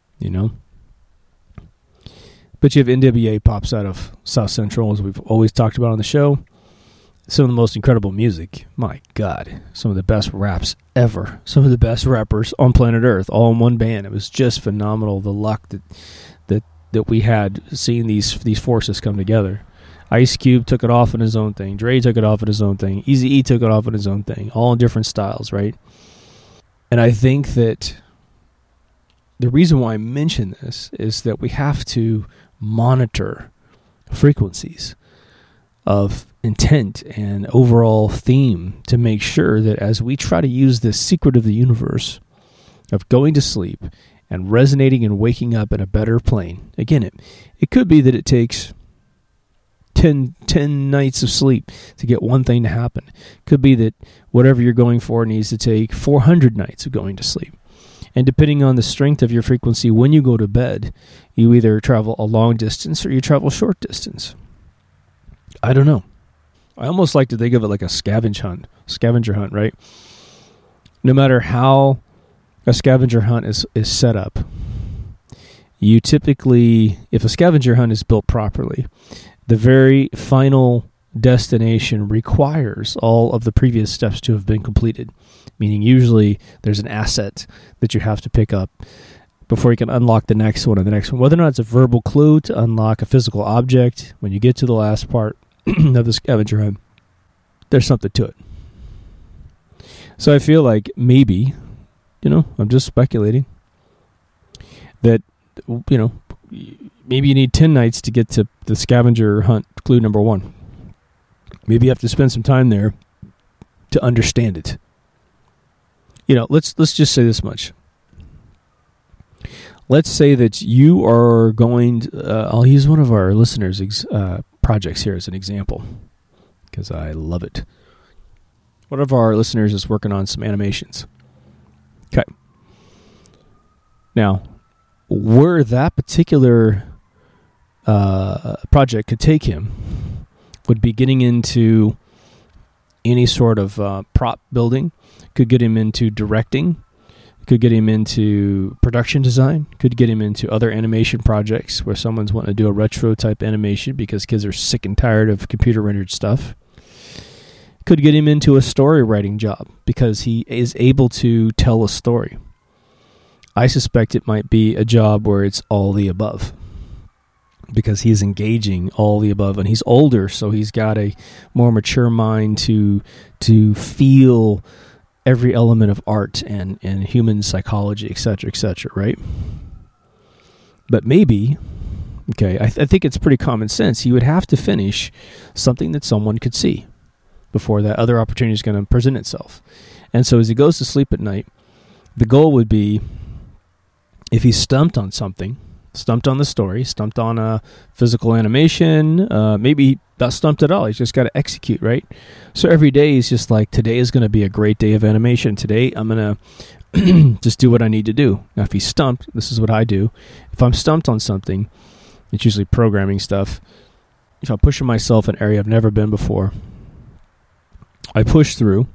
But you have NWA pops out of South Central, as we've always talked about on the show. Some of the most incredible music. My God. Some of the best raps ever. Some of the best rappers on planet Earth, all in one band. It was just phenomenal, the luck that we had seeing these forces come together. Ice Cube took it off in his own thing. Dre took it off in his own thing. Eazy-E took it off in his own thing. All in different styles, right? And I think that the reason why I mention this is that we have to monitor frequencies of intent and overall theme to make sure that as we try to use this secret of the universe of going to sleep and resonating and waking up in a better plane. Again, it could be that it takes 10 nights of sleep to get one thing to happen. Could be that whatever you're going for needs to take 400 nights of going to sleep. And depending on the strength of your frequency when you go to bed, you either travel a long distance or you travel short distance. I don't know. I almost like to think of it like a scavenger hunt, right? No matter how a scavenger hunt is set up, you typically, if a scavenger hunt is built properly, the very final destination requires all of the previous steps to have been completed, meaning usually there's an asset that you have to pick up before you can unlock the next one or the next one. Whether or not it's a verbal clue to unlock a physical object, when you get to the last part of the scavenger hunt, there's something to it. So I feel like maybe, I'm just speculating, that, maybe you need 10 nights to get to the scavenger hunt clue number 1. Maybe you have to spend some time there to understand it. Let's just say this much. Let's say that you are going to, I'll use one of our listeners' projects here as an example, because I love it. One of our listeners is working on some animations. Okay. Now, where that particular project could take him would be getting into any sort of prop building, could get him into directing, could get him into production design, could get him into other animation projects where someone's wanting to do a retro type animation because kids are sick and tired of computer rendered stuff. Could get him into a story writing job because he is able to tell a story. I suspect it might be a job where it's all the above, because he's engaging all the above, and he's older, so he's got a more mature mind to feel every element of art and human psychology, etc., right? But maybe, okay, I think it's pretty common sense. He would have to finish something that someone could see before that other opportunity is going to present itself. And so as he goes to sleep at night, the goal would be, if he's stumped on something, stumped on the story, stumped on a physical animation, maybe not stumped at all. He's just got to execute, right? So every day he's just like, today is going to be a great day of animation. Today I'm going to just do what I need to do. Now, if he's stumped, this is what I do. If I'm stumped on something, it's usually programming stuff. If I'm pushing myself in an area I've never been before, I push through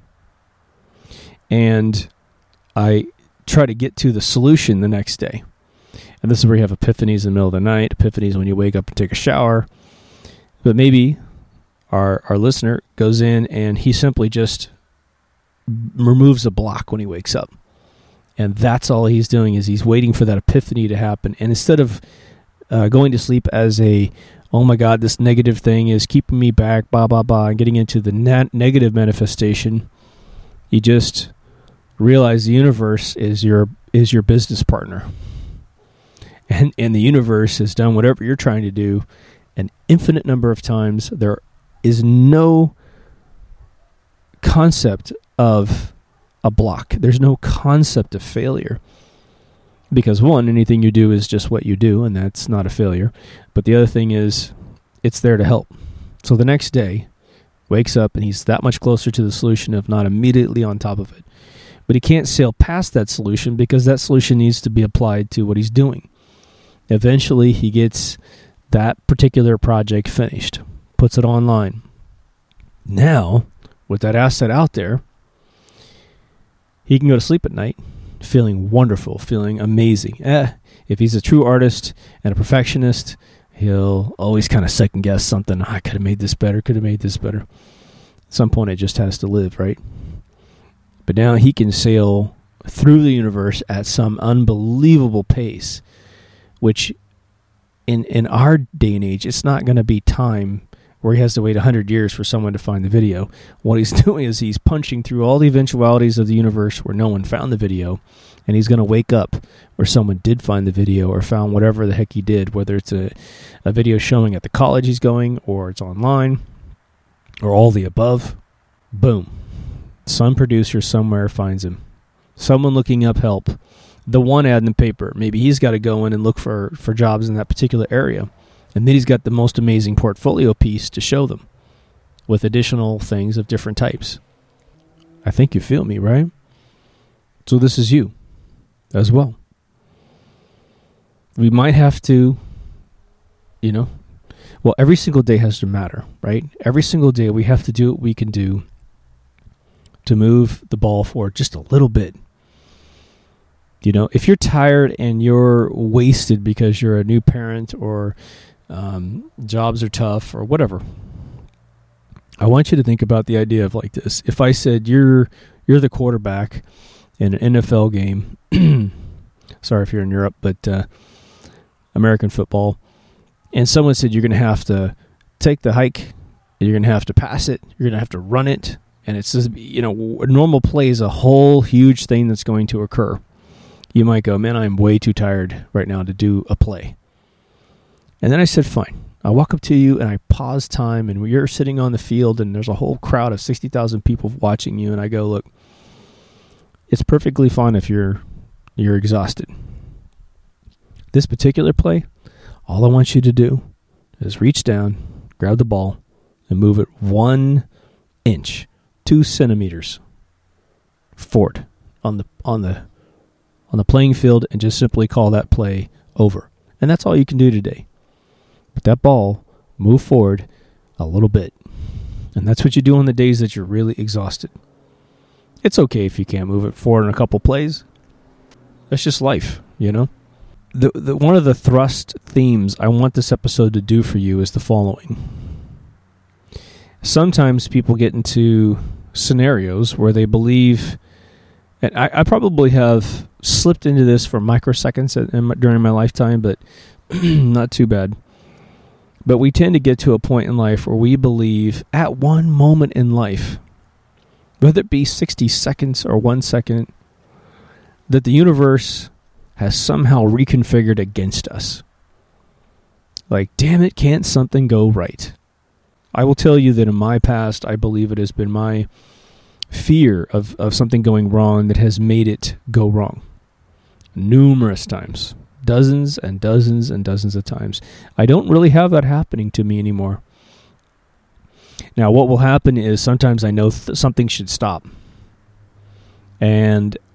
and I try to get to the solution the next day. And this is where you have epiphanies in the middle of the night, epiphanies when you wake up and take a shower. But maybe our listener goes in and he simply just removes a block when he wakes up. And that's all he's doing, is he's waiting for that epiphany to happen. And instead of going to sleep as oh my God, this negative thing is keeping me back, and getting into the negative manifestation, you just realize the universe is your business partner. And the universe has done whatever you're trying to do an infinite number of times. There is no concept of a block. There's no concept of failure. Because one, anything you do is just what you do, and that's not a failure. But the other thing is, it's there to help. So the next day, wakes up and he's that much closer to the solution, if not immediately on top of it. But he can't sail past that solution because that solution needs to be applied to what he's doing. Eventually, he gets that particular project finished, puts it online. Now, with that asset out there, he can go to sleep at night feeling wonderful, feeling amazing. If he's a true artist and a perfectionist, he'll always kind of second guess something. I could have made this better, At some point, it just has to live, right? But now he can sail through the universe at some unbelievable pace, which in our day and age, it's not going to be time where he has to wait 100 years for someone to find the video. What he's doing is he's punching through all the eventualities of the universe where no one found the video, and he's going to wake up where someone did find the video or found whatever the heck he did, whether it's a video showing at the college he's going, or it's online, or all the above. Boom. Some producer somewhere finds him. Someone looking up help. The one ad in the paper. Maybe he's got to go in and look for jobs in that particular area. And then he's got the most amazing portfolio piece to show them with additional things of different types. I think you feel me, right? So this is you as well. We might have to, Well, every single day has to matter, right? Every single day we have to do what we can do to move the ball forward just a little bit. If you're tired and you're wasted because you're a new parent or jobs are tough or whatever, I want you to think about the idea of like this. If I said you're the quarterback in an NFL game, sorry if you're in Europe, but American football, and someone said you're going to have to take the hike, you're going to have to pass it, you're going to have to run it, and it's just, a normal play is a whole huge thing that's going to occur. You might go, man, I'm way too tired right now to do a play. And then I said, fine. I walk up to you and I pause time, and you're sitting on the field and there's a whole crowd of 60,000 people watching you, and I go, look, it's perfectly fine if you're exhausted. This particular play, all I want you to do is reach down, grab the ball, and move it 1 inch, 2 centimeters forward on the playing field, and just simply call that play over. And that's all you can do today. But that ball, move forward a little bit. And that's what you do on the days that you're really exhausted. It's okay if you can't move it forward in a couple plays. That's just life, The one of the thrust themes I want this episode to do for you is the following. Sometimes people get into scenarios where they believe, and I probably have slipped into this for microseconds during my lifetime, but not too bad. But we tend to get to a point in life where we believe at one moment in life, whether it be 60 seconds or 1 second, that the universe has somehow reconfigured against us. Like, damn it, can't something go right? I will tell you that in my past, I believe it has been my fear of something going wrong that has made it go wrong. Numerous times. Dozens and dozens and dozens of times. I don't really have that happening to me anymore. Now, what will happen is sometimes I know something should stop. And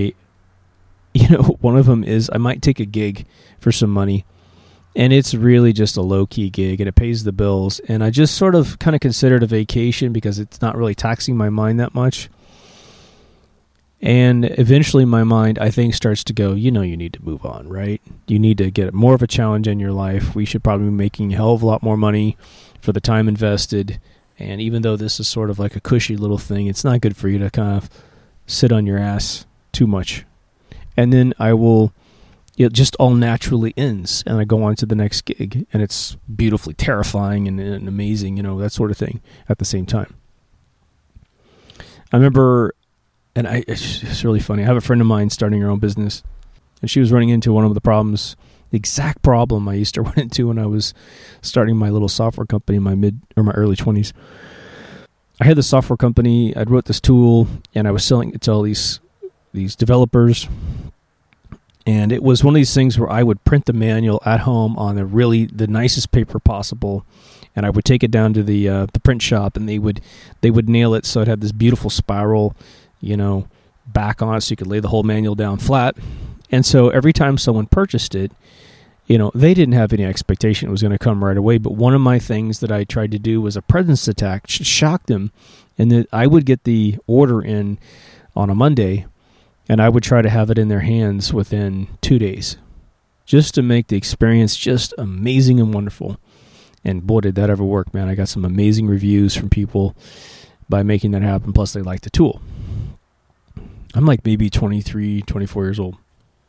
one of them is I might take a gig for some money, and it's really just a low-key gig, and it pays the bills. And I just sort of kind of consider it a vacation because it's not really taxing my mind that much. And eventually my mind, I think, starts to go, you need to move on, right? You need to get more of a challenge in your life. We should probably be making a hell of a lot more money for the time invested. And even though this is sort of like a cushy little thing, it's not good for you to kind of sit on your ass too much. And then it just all naturally ends, and I go on to the next gig, and it's beautifully terrifying and amazing, that sort of thing at the same time. I remember, and it's really funny, I have a friend of mine starting her own business, and she was running into one of the problems, the exact problem I used to run into when I was starting my little software company in my early 20s. I had this software company, I'd wrote this tool, and I was selling it to all these developers. And it was one of these things where I would print the manual at home on the nicest paper possible, and I would take it down to the print shop, and they would nail it so it had this beautiful spiral, back on it, so you could lay the whole manual down flat. And so every time someone purchased it, they didn't have any expectation it was going to come right away. But one of my things that I tried to do was a presence attack, shock them, and then I would get the order in on a Monday, and I would try to have it in their hands within 2 days, just to make the experience just amazing and wonderful. And boy, did that ever work, man. I got some amazing reviews from people by making that happen, plus they liked the tool. I'm like maybe 23, 24 years old.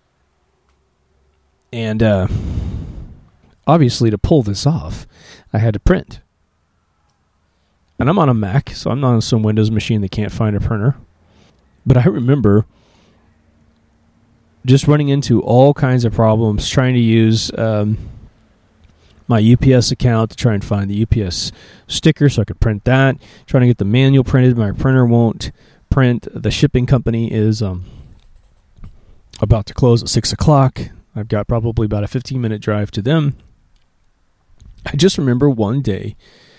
And obviously to pull this off, I had to print. And I'm on a Mac, so I'm not on some Windows machine that can't find a printer. But I remember just running into all kinds of problems trying to use my UPS account to try and find the UPS sticker so I could print that. Trying to get the manual printed. My printer won't print. The shipping company is about to close at 6 o'clock. I've got probably about a 15-minute drive to them. I just remember one day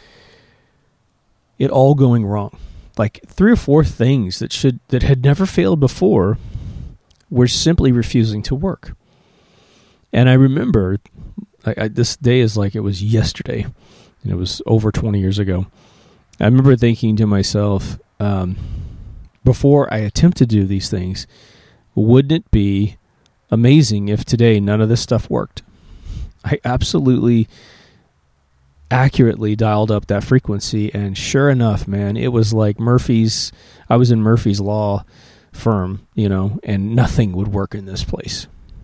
it all going wrong. Like 3 or 4 things that had never failed before were simply refusing to work. And I remember This day is like it was yesterday, and it was over 20 years ago. I remember thinking to myself, before I attempt to do these things, wouldn't it be amazing if today none of this stuff worked? I absolutely accurately dialed up that frequency, and sure enough, man, it was like I was in Murphy's Law firm, and nothing would work in this place.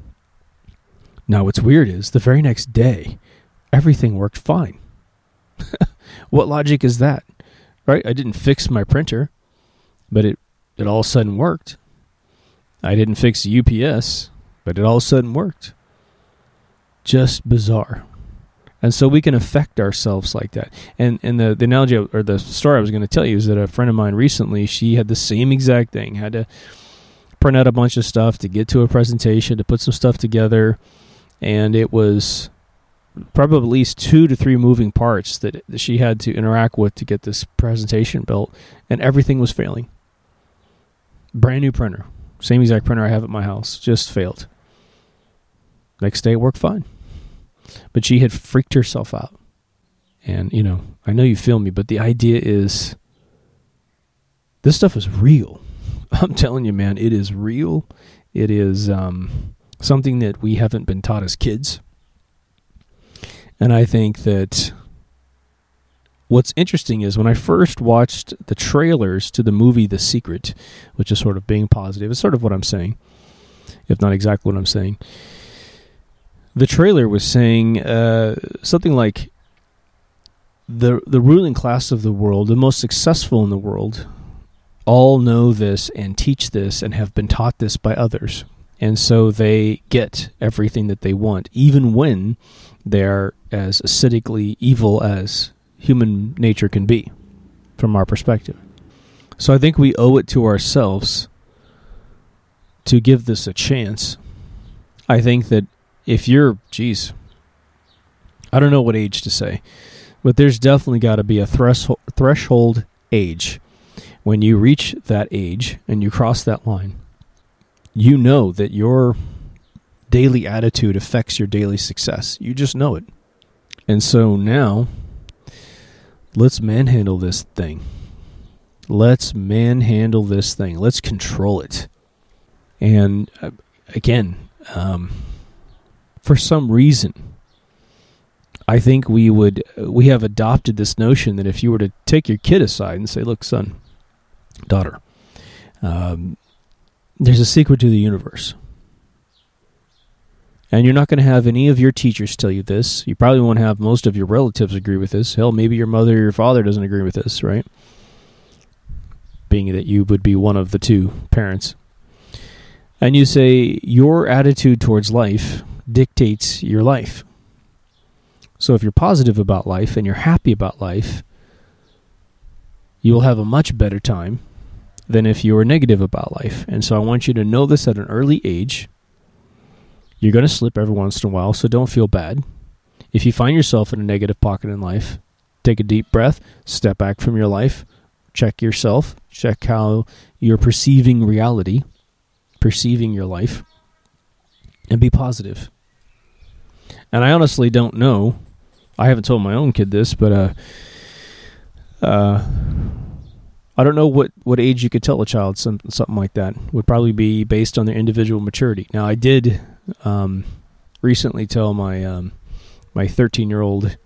Now, what's weird is the very next day, everything worked fine. What logic is that? Right? I didn't fix my printer, but it all of a sudden worked. I didn't fix the UPS, but it all of a sudden worked. Just bizarre. And so we can affect ourselves like that. And the analogy or the story I was going to tell you is that a friend of mine recently, she had the same exact thing. Had to print out a bunch of stuff to get to a presentation, to put some stuff together. And it was probably at least 2 to 3 moving parts that she had to interact with to get this presentation built. And everything was failing. Brand new printer. Same exact printer I have at my house. Just failed. Next day it worked fine. But she had freaked herself out. And, I know you feel me, but the idea is this stuff is real. I'm telling you, man, it is real. It is something that we haven't been taught as kids. And I think that what's interesting is when I first watched the trailers to the movie The Secret, which is sort of being positive, it's sort of what I'm saying, if not exactly what I'm saying. The trailer was saying something like the ruling class of the world, the most successful in the world, all know this and teach this and have been taught this by others. And so they get everything that they want, even when they're as acidically evil as human nature can be, from our perspective. So I think we owe it to ourselves to give this a chance. I think that if you're, I don't know what age to say, but there's definitely got to be a threshold age. When you reach that age and you cross that line, you know that your daily attitude affects your daily success. You just know it. And so now, let's manhandle this thing. Let's control it. And again, for some reason, I think we have adopted this notion that if you were to take your kid aside and say, look, son, daughter, there's a secret to the universe. And you're not going to have any of your teachers tell you this. You probably won't have most of your relatives agree with this. Hell, maybe your mother or your father doesn't agree with this, right? Being that you would be one of the two parents. And you say, your attitude towards life dictates your life. So if you're positive about life and you're happy about life, you will have a much better time than if you were negative about life. And so I want you to know this at an early age. You're going to slip every once in a while, so don't feel bad. If you find yourself in a negative pocket in life, take a deep breath, step back from your life, check yourself, check how you're perceiving reality, perceiving your life, and be positive. And I honestly don't know. I haven't told my own kid this, but I don't know what age you could tell a child something like that. Would probably be based on their individual maturity. Now, I did recently tell my 13-year-old,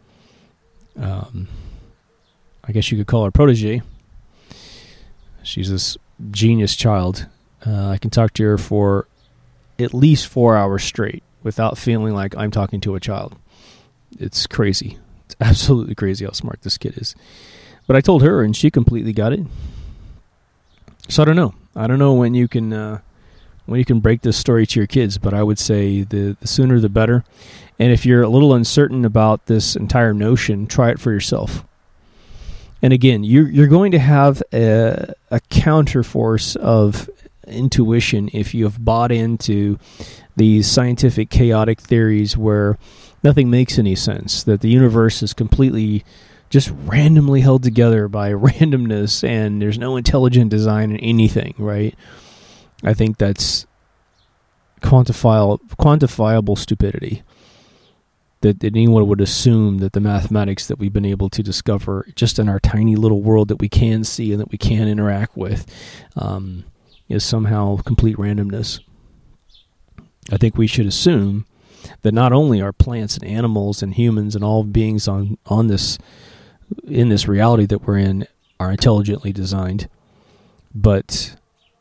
I guess you could call her protege. She's this genius child. I can talk to her for at least 4 hours straight without feeling like I'm talking to a child. It's crazy. It's absolutely crazy how smart this kid is. But I told her, and she completely got it. So I don't know. I don't know when you can break this story to your kids, but I would say the sooner the better. And if you're a little uncertain about this entire notion, try it for yourself. And again, you're going to have a counterforce of intuition if you have bought into these scientific chaotic theories where nothing makes any sense, that the universe is completely just randomly held together by randomness and there's no intelligent design in anything, right? I think that's quantifiable stupidity. that anyone would assume that the mathematics that we've been able to discover just in our tiny little world that we can see and that we can interact with is somehow complete randomness. I think we should assume that not only are plants and animals and humans and all beings on this in this reality that we're in are intelligently designed, but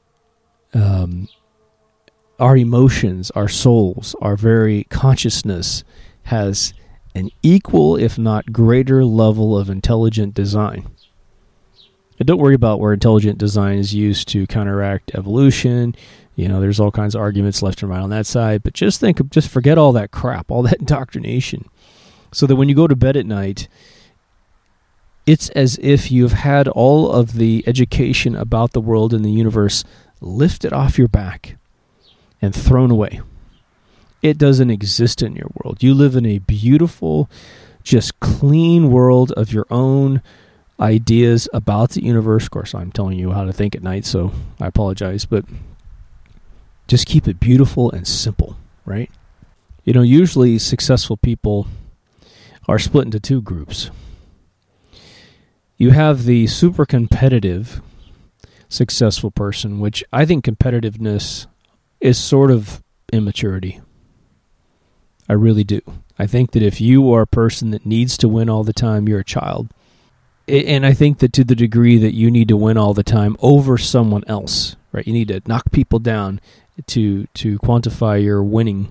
our emotions, our souls, our very consciousness has an equal, if not greater, level of intelligent design. And don't worry about where intelligent design is used to counteract evolution. There's all kinds of arguments left and right on that side, but just forget all that crap, all that indoctrination, so that when you go to bed at night, it's as if you've had all of the education about the world and the universe lifted off your back and thrown away. It doesn't exist in your world. You live in a beautiful, just clean world of your own ideas about the universe. Of course, I'm telling you how to think at night, so I apologize, but just keep it beautiful and simple, right? Usually successful people are split into two groups. You have the super competitive successful person, which I think competitiveness is sort of immaturity. I really do. I think that if you are a person that needs to win all the time, you're a child. And I think that to the degree that you need to win all the time over someone else, right? You need to knock people down to quantify your winning.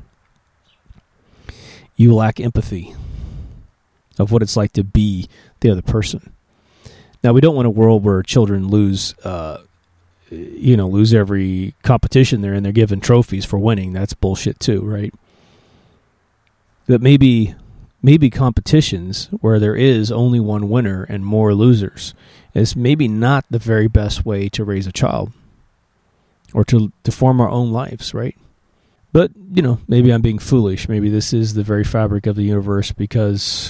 You lack empathy of what it's like to be the other person. Now, we don't want a world where children lose every competition they're in. They're given trophies for winning. That's bullshit too, right? But maybe competitions where there is only one winner and more losers is maybe not the very best way to raise a child or to form our own lives, right? But, maybe I'm being foolish. Maybe this is the very fabric of the universe because,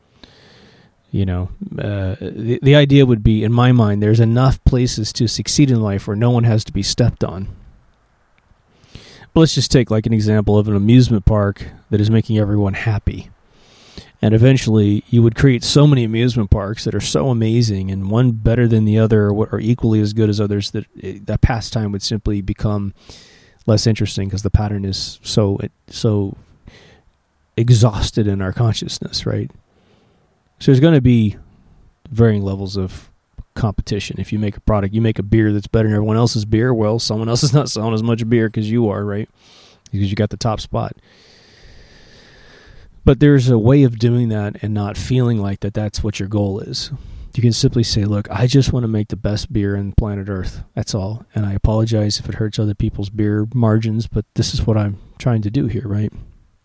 the idea would be, in my mind, there's enough places to succeed in life where no one has to be stepped on. But let's just take like an example of an amusement park that is making everyone happy. And eventually you would create so many amusement parks that are so amazing and one better than the other or equally as good as others that pastime would simply become less interesting because the pattern is so exhausted in our consciousness, right? So there's going to be varying levels of competition. If you make a product, you make a beer that's better than everyone else's beer, well, someone else is not selling as much beer because you are, right? Because you got the top spot. But there's a way of doing that and not feeling like that's what your goal is. You can simply say, look, I just want to make the best beer on planet Earth. That's all. And I apologize if it hurts other people's beer margins, but this is what I'm trying to do here, right?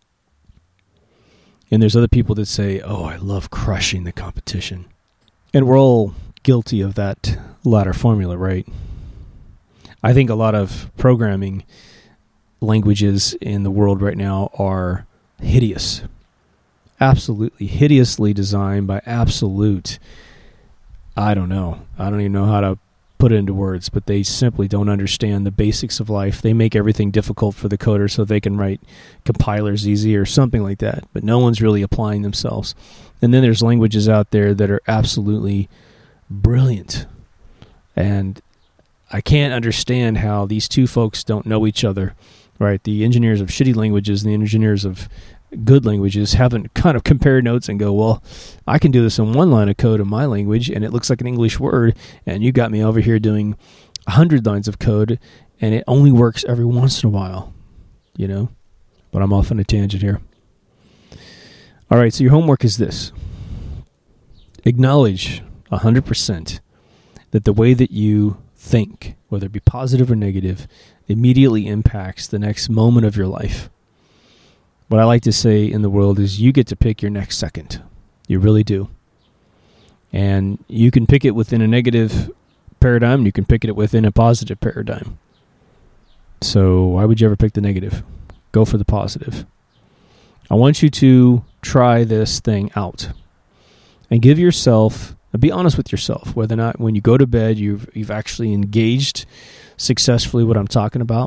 And there's other people that say, oh, I love crushing the competition. And we're all guilty of that latter formula, right? I think a lot of programming languages in the world right now are hideous. Absolutely hideously designed by absolute, I don't even know how to put it into words, but they simply don't understand the basics of life. They make everything difficult for the coder so they can write compilers easy or something like that, but no one's really applying themselves. And then there's languages out there that are absolutely brilliant. And I can't understand how these two folks don't know each other, right? The engineers of shitty languages and the engineers of good languages haven't kind of compared notes and go, well, I can do this in one line of code in my language and it looks like an English word, and you got me over here doing 100 lines of code and it only works every once in a while, But I'm off on a tangent here. All right, so your homework is this. Acknowledge 100% that the way that you think, whether it be positive or negative, immediately impacts the next moment of your life. What I like to say in the world is you get to pick your next second. You really do. And you can pick it within a negative paradigm. You can pick it within a positive paradigm. So why would you ever pick the negative? Go for the positive. I want you to try this thing out. And give yourself, be honest with yourself, whether or not when you go to bed you've actually engaged successfully what I'm talking about.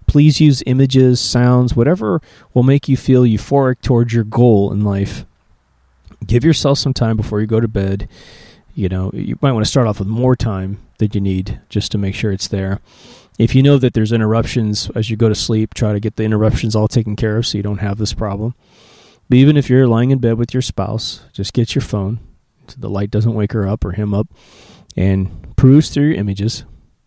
Please use images, sounds, whatever will make you feel euphoric towards your goal in life. Give yourself some time before you go to bed. You might want to start off with more time than you need just to make sure it's there. If you know that there's interruptions as you go to sleep, try to get the interruptions all taken care of so you don't have this problem. But even if you're lying in bed with your spouse, just get your phone so the light doesn't wake her up or him up, and peruse through your images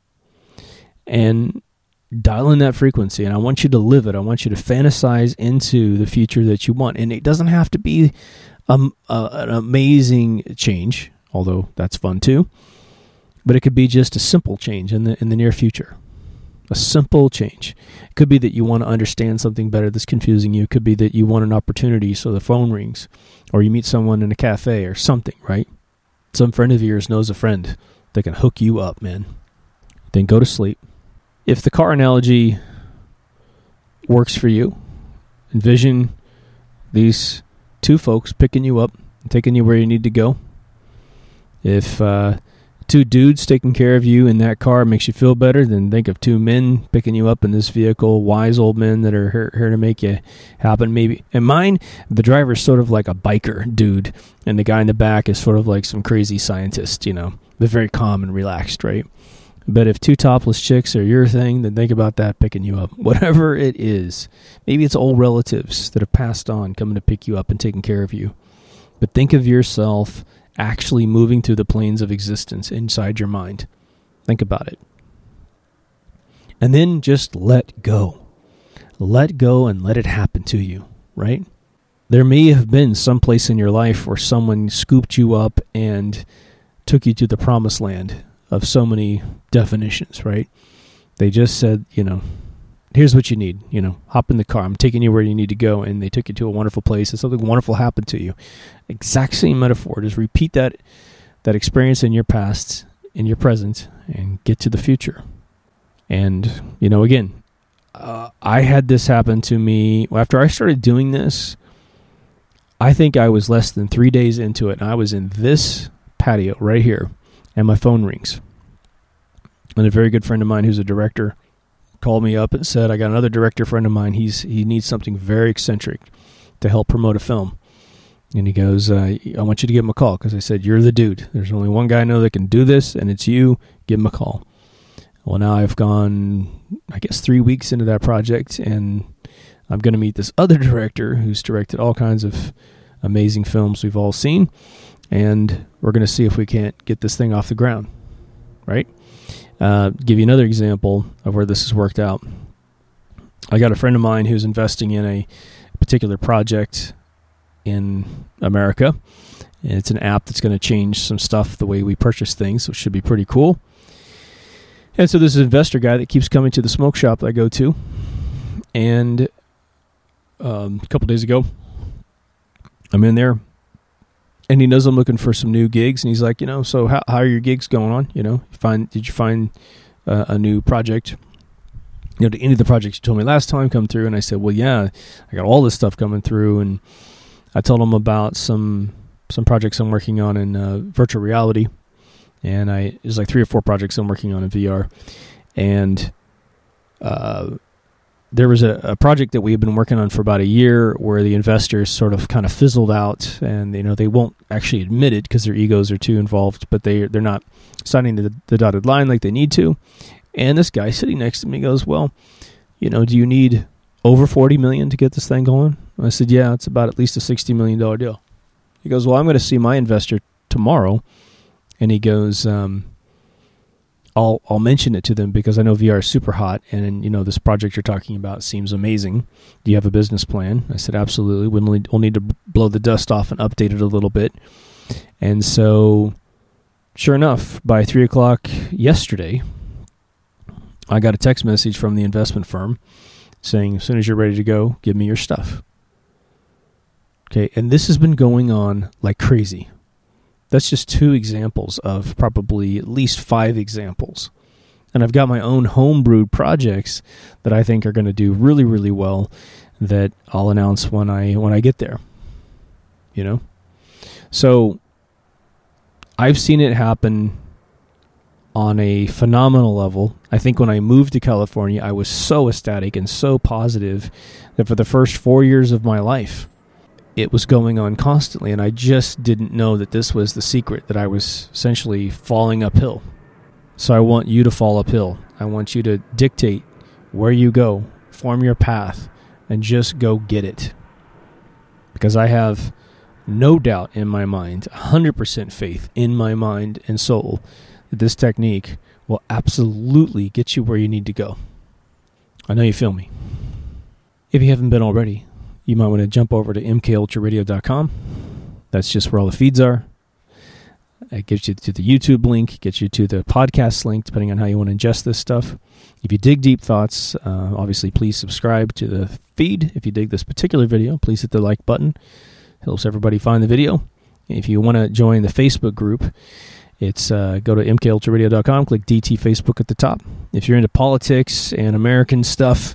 and dial in that frequency. And I want you to live it. I want you to fantasize into the future that you want. And it doesn't have to be an amazing change, although that's fun too. But it could be just a simple change in the near future. A simple change. It could be that you want to understand something better that's confusing you. It could be that you want an opportunity, so the phone rings. Or you meet someone in a cafe or something, right? Some friend of yours knows a friend that can hook you up, man. Then go to sleep. If the car analogy works for you, envision these two folks picking you up and taking you where you need to go. If two dudes taking care of you in that car makes you feel better, then think of two men picking you up in this vehicle, wise old men that are here to make you happen. Maybe in mine, the driver's sort of like a biker dude, and the guy in the back is sort of like some crazy scientist, They're very calm and relaxed, right? But if two topless chicks are your thing, then think about that picking you up. Whatever it is. Maybe it's old relatives that have passed on coming to pick you up and taking care of you. But think of yourself actually moving through the planes of existence inside your mind. Think about it. And then just let go. Let go and let it happen to you, right? There may have been some place in your life where someone scooped you up and took you to the promised land of so many definitions, right? They just said, here's what you need, hop in the car. I'm taking you where you need to go. And they took you to a wonderful place and something wonderful happened to you. Exact same metaphor. Just repeat that experience in your past, in your present, and get to the future. And, again, I had this happen to me after I started doing this. I think I was less than 3 days into it. And I was in this patio right here, and my phone rings. And a very good friend of mine who's a director called me up and said, I got another director friend of mine. He needs something very eccentric to help promote a film. And he goes, I want you to give him a call, because I said, you're the dude. There's only one guy I know that can do this, and it's you. Give him a call. Well, now I've gone, 3 weeks into that project, and I'm going to meet this other director who's directed all kinds of amazing films we've all seen, and we're going to see if we can't get this thing off the ground, right? Give you another example of where this has worked out. I got a friend of mine who's investing in a particular project in America. And it's an app that's going to change some stuff, the way we purchase things, so it should be pretty cool. And so there's an investor guy that keeps coming to the smoke shop that I go to. And a couple days ago, I'm in there, and he knows I'm looking for some new gigs. And he's like, so how are your gigs going on? Did you find a new project? Did any of the projects you told me last time come through? And I said, well, yeah, I got all this stuff coming through. And I told him about some projects I'm working on in virtual reality. And there's like 3 or 4 projects I'm working on in VR. And there was a project that we had been working on for about a year where the investors sort of kind of fizzled out, and they won't actually admit it because their egos are too involved, but they're not signing the dotted line like they need to. And this guy sitting next to me goes, well, do you need over $40 million to get this thing going? And I said, yeah, it's about at least a $60 million deal. He goes, well, I'm going to see my investor tomorrow. And he goes, I'll mention it to them because I know VR is super hot, and this project you're talking about seems amazing. Do you have a business plan? I said, absolutely. We'll need to blow the dust off and update it a little bit. And so, sure enough, by 3:00 yesterday, I got a text message from the investment firm saying, as soon as you're ready to go, give me your stuff. Okay, and this has been going on like crazy. That's just 2 examples of probably at least 5 examples. And I've got my own homebrewed projects that I think are going to do really, really well that I'll announce when I get there. So I've seen it happen on a phenomenal level. I think when I moved to California, I was so ecstatic and so positive that for the first 4 years of my life, it was going on constantly, and I just didn't know that this was the secret, that I was essentially falling uphill. So I want you to fall uphill. I want you to dictate where you go, form your path, and just go get it. Because I have no doubt in my mind, 100% faith in my mind and soul, that this technique will absolutely get you where you need to go. I know you feel me. If you haven't been already, you might want to jump over to mkultraradio.com. That's just where all the feeds are. It gives you to the YouTube link, gets you to the podcast link, depending on how you want to ingest this stuff. If you dig Deep Thoughts, obviously please subscribe to the feed. If you dig this particular video, please hit the like button. Helps everybody find the video. If you want to join the Facebook group, it's go to mkultraradio.com, click DT Facebook at the top. If you're into politics and American stuff,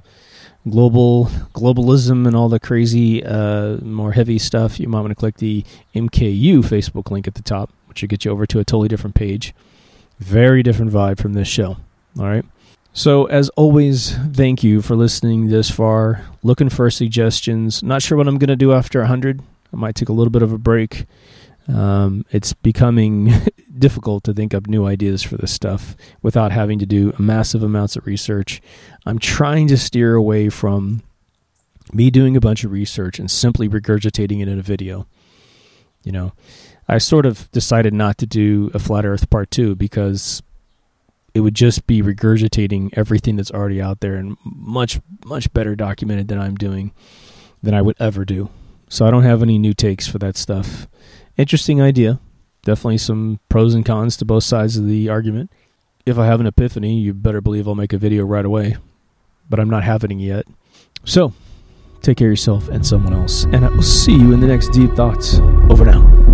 globalism and all the crazy, more heavy stuff, you might want to click the MKU Facebook link at the top, which will get you over to a totally different page. Very different vibe from this show. All right. So as always, thank you for listening this far. Looking for suggestions. Not sure what I'm going to do after 100. I might take a little bit of a break. It's becoming difficult to think up new ideas for this stuff without having to do massive amounts of research. I'm trying to steer away from me doing a bunch of research and simply regurgitating it in a video. You know, I sort of decided not to do a Flat Earth Part 2 because it would just be regurgitating everything that's already out there and much, much better documented than I'm doing than I would ever do. So I don't have any new takes for that stuff. Interesting idea. Definitely some pros and cons to both sides of the argument. If I have an epiphany, you better believe I'll make a video right away. But I'm not having it yet. So, take care of yourself and someone else. And I will see you in the next Deep Thoughts. Over now.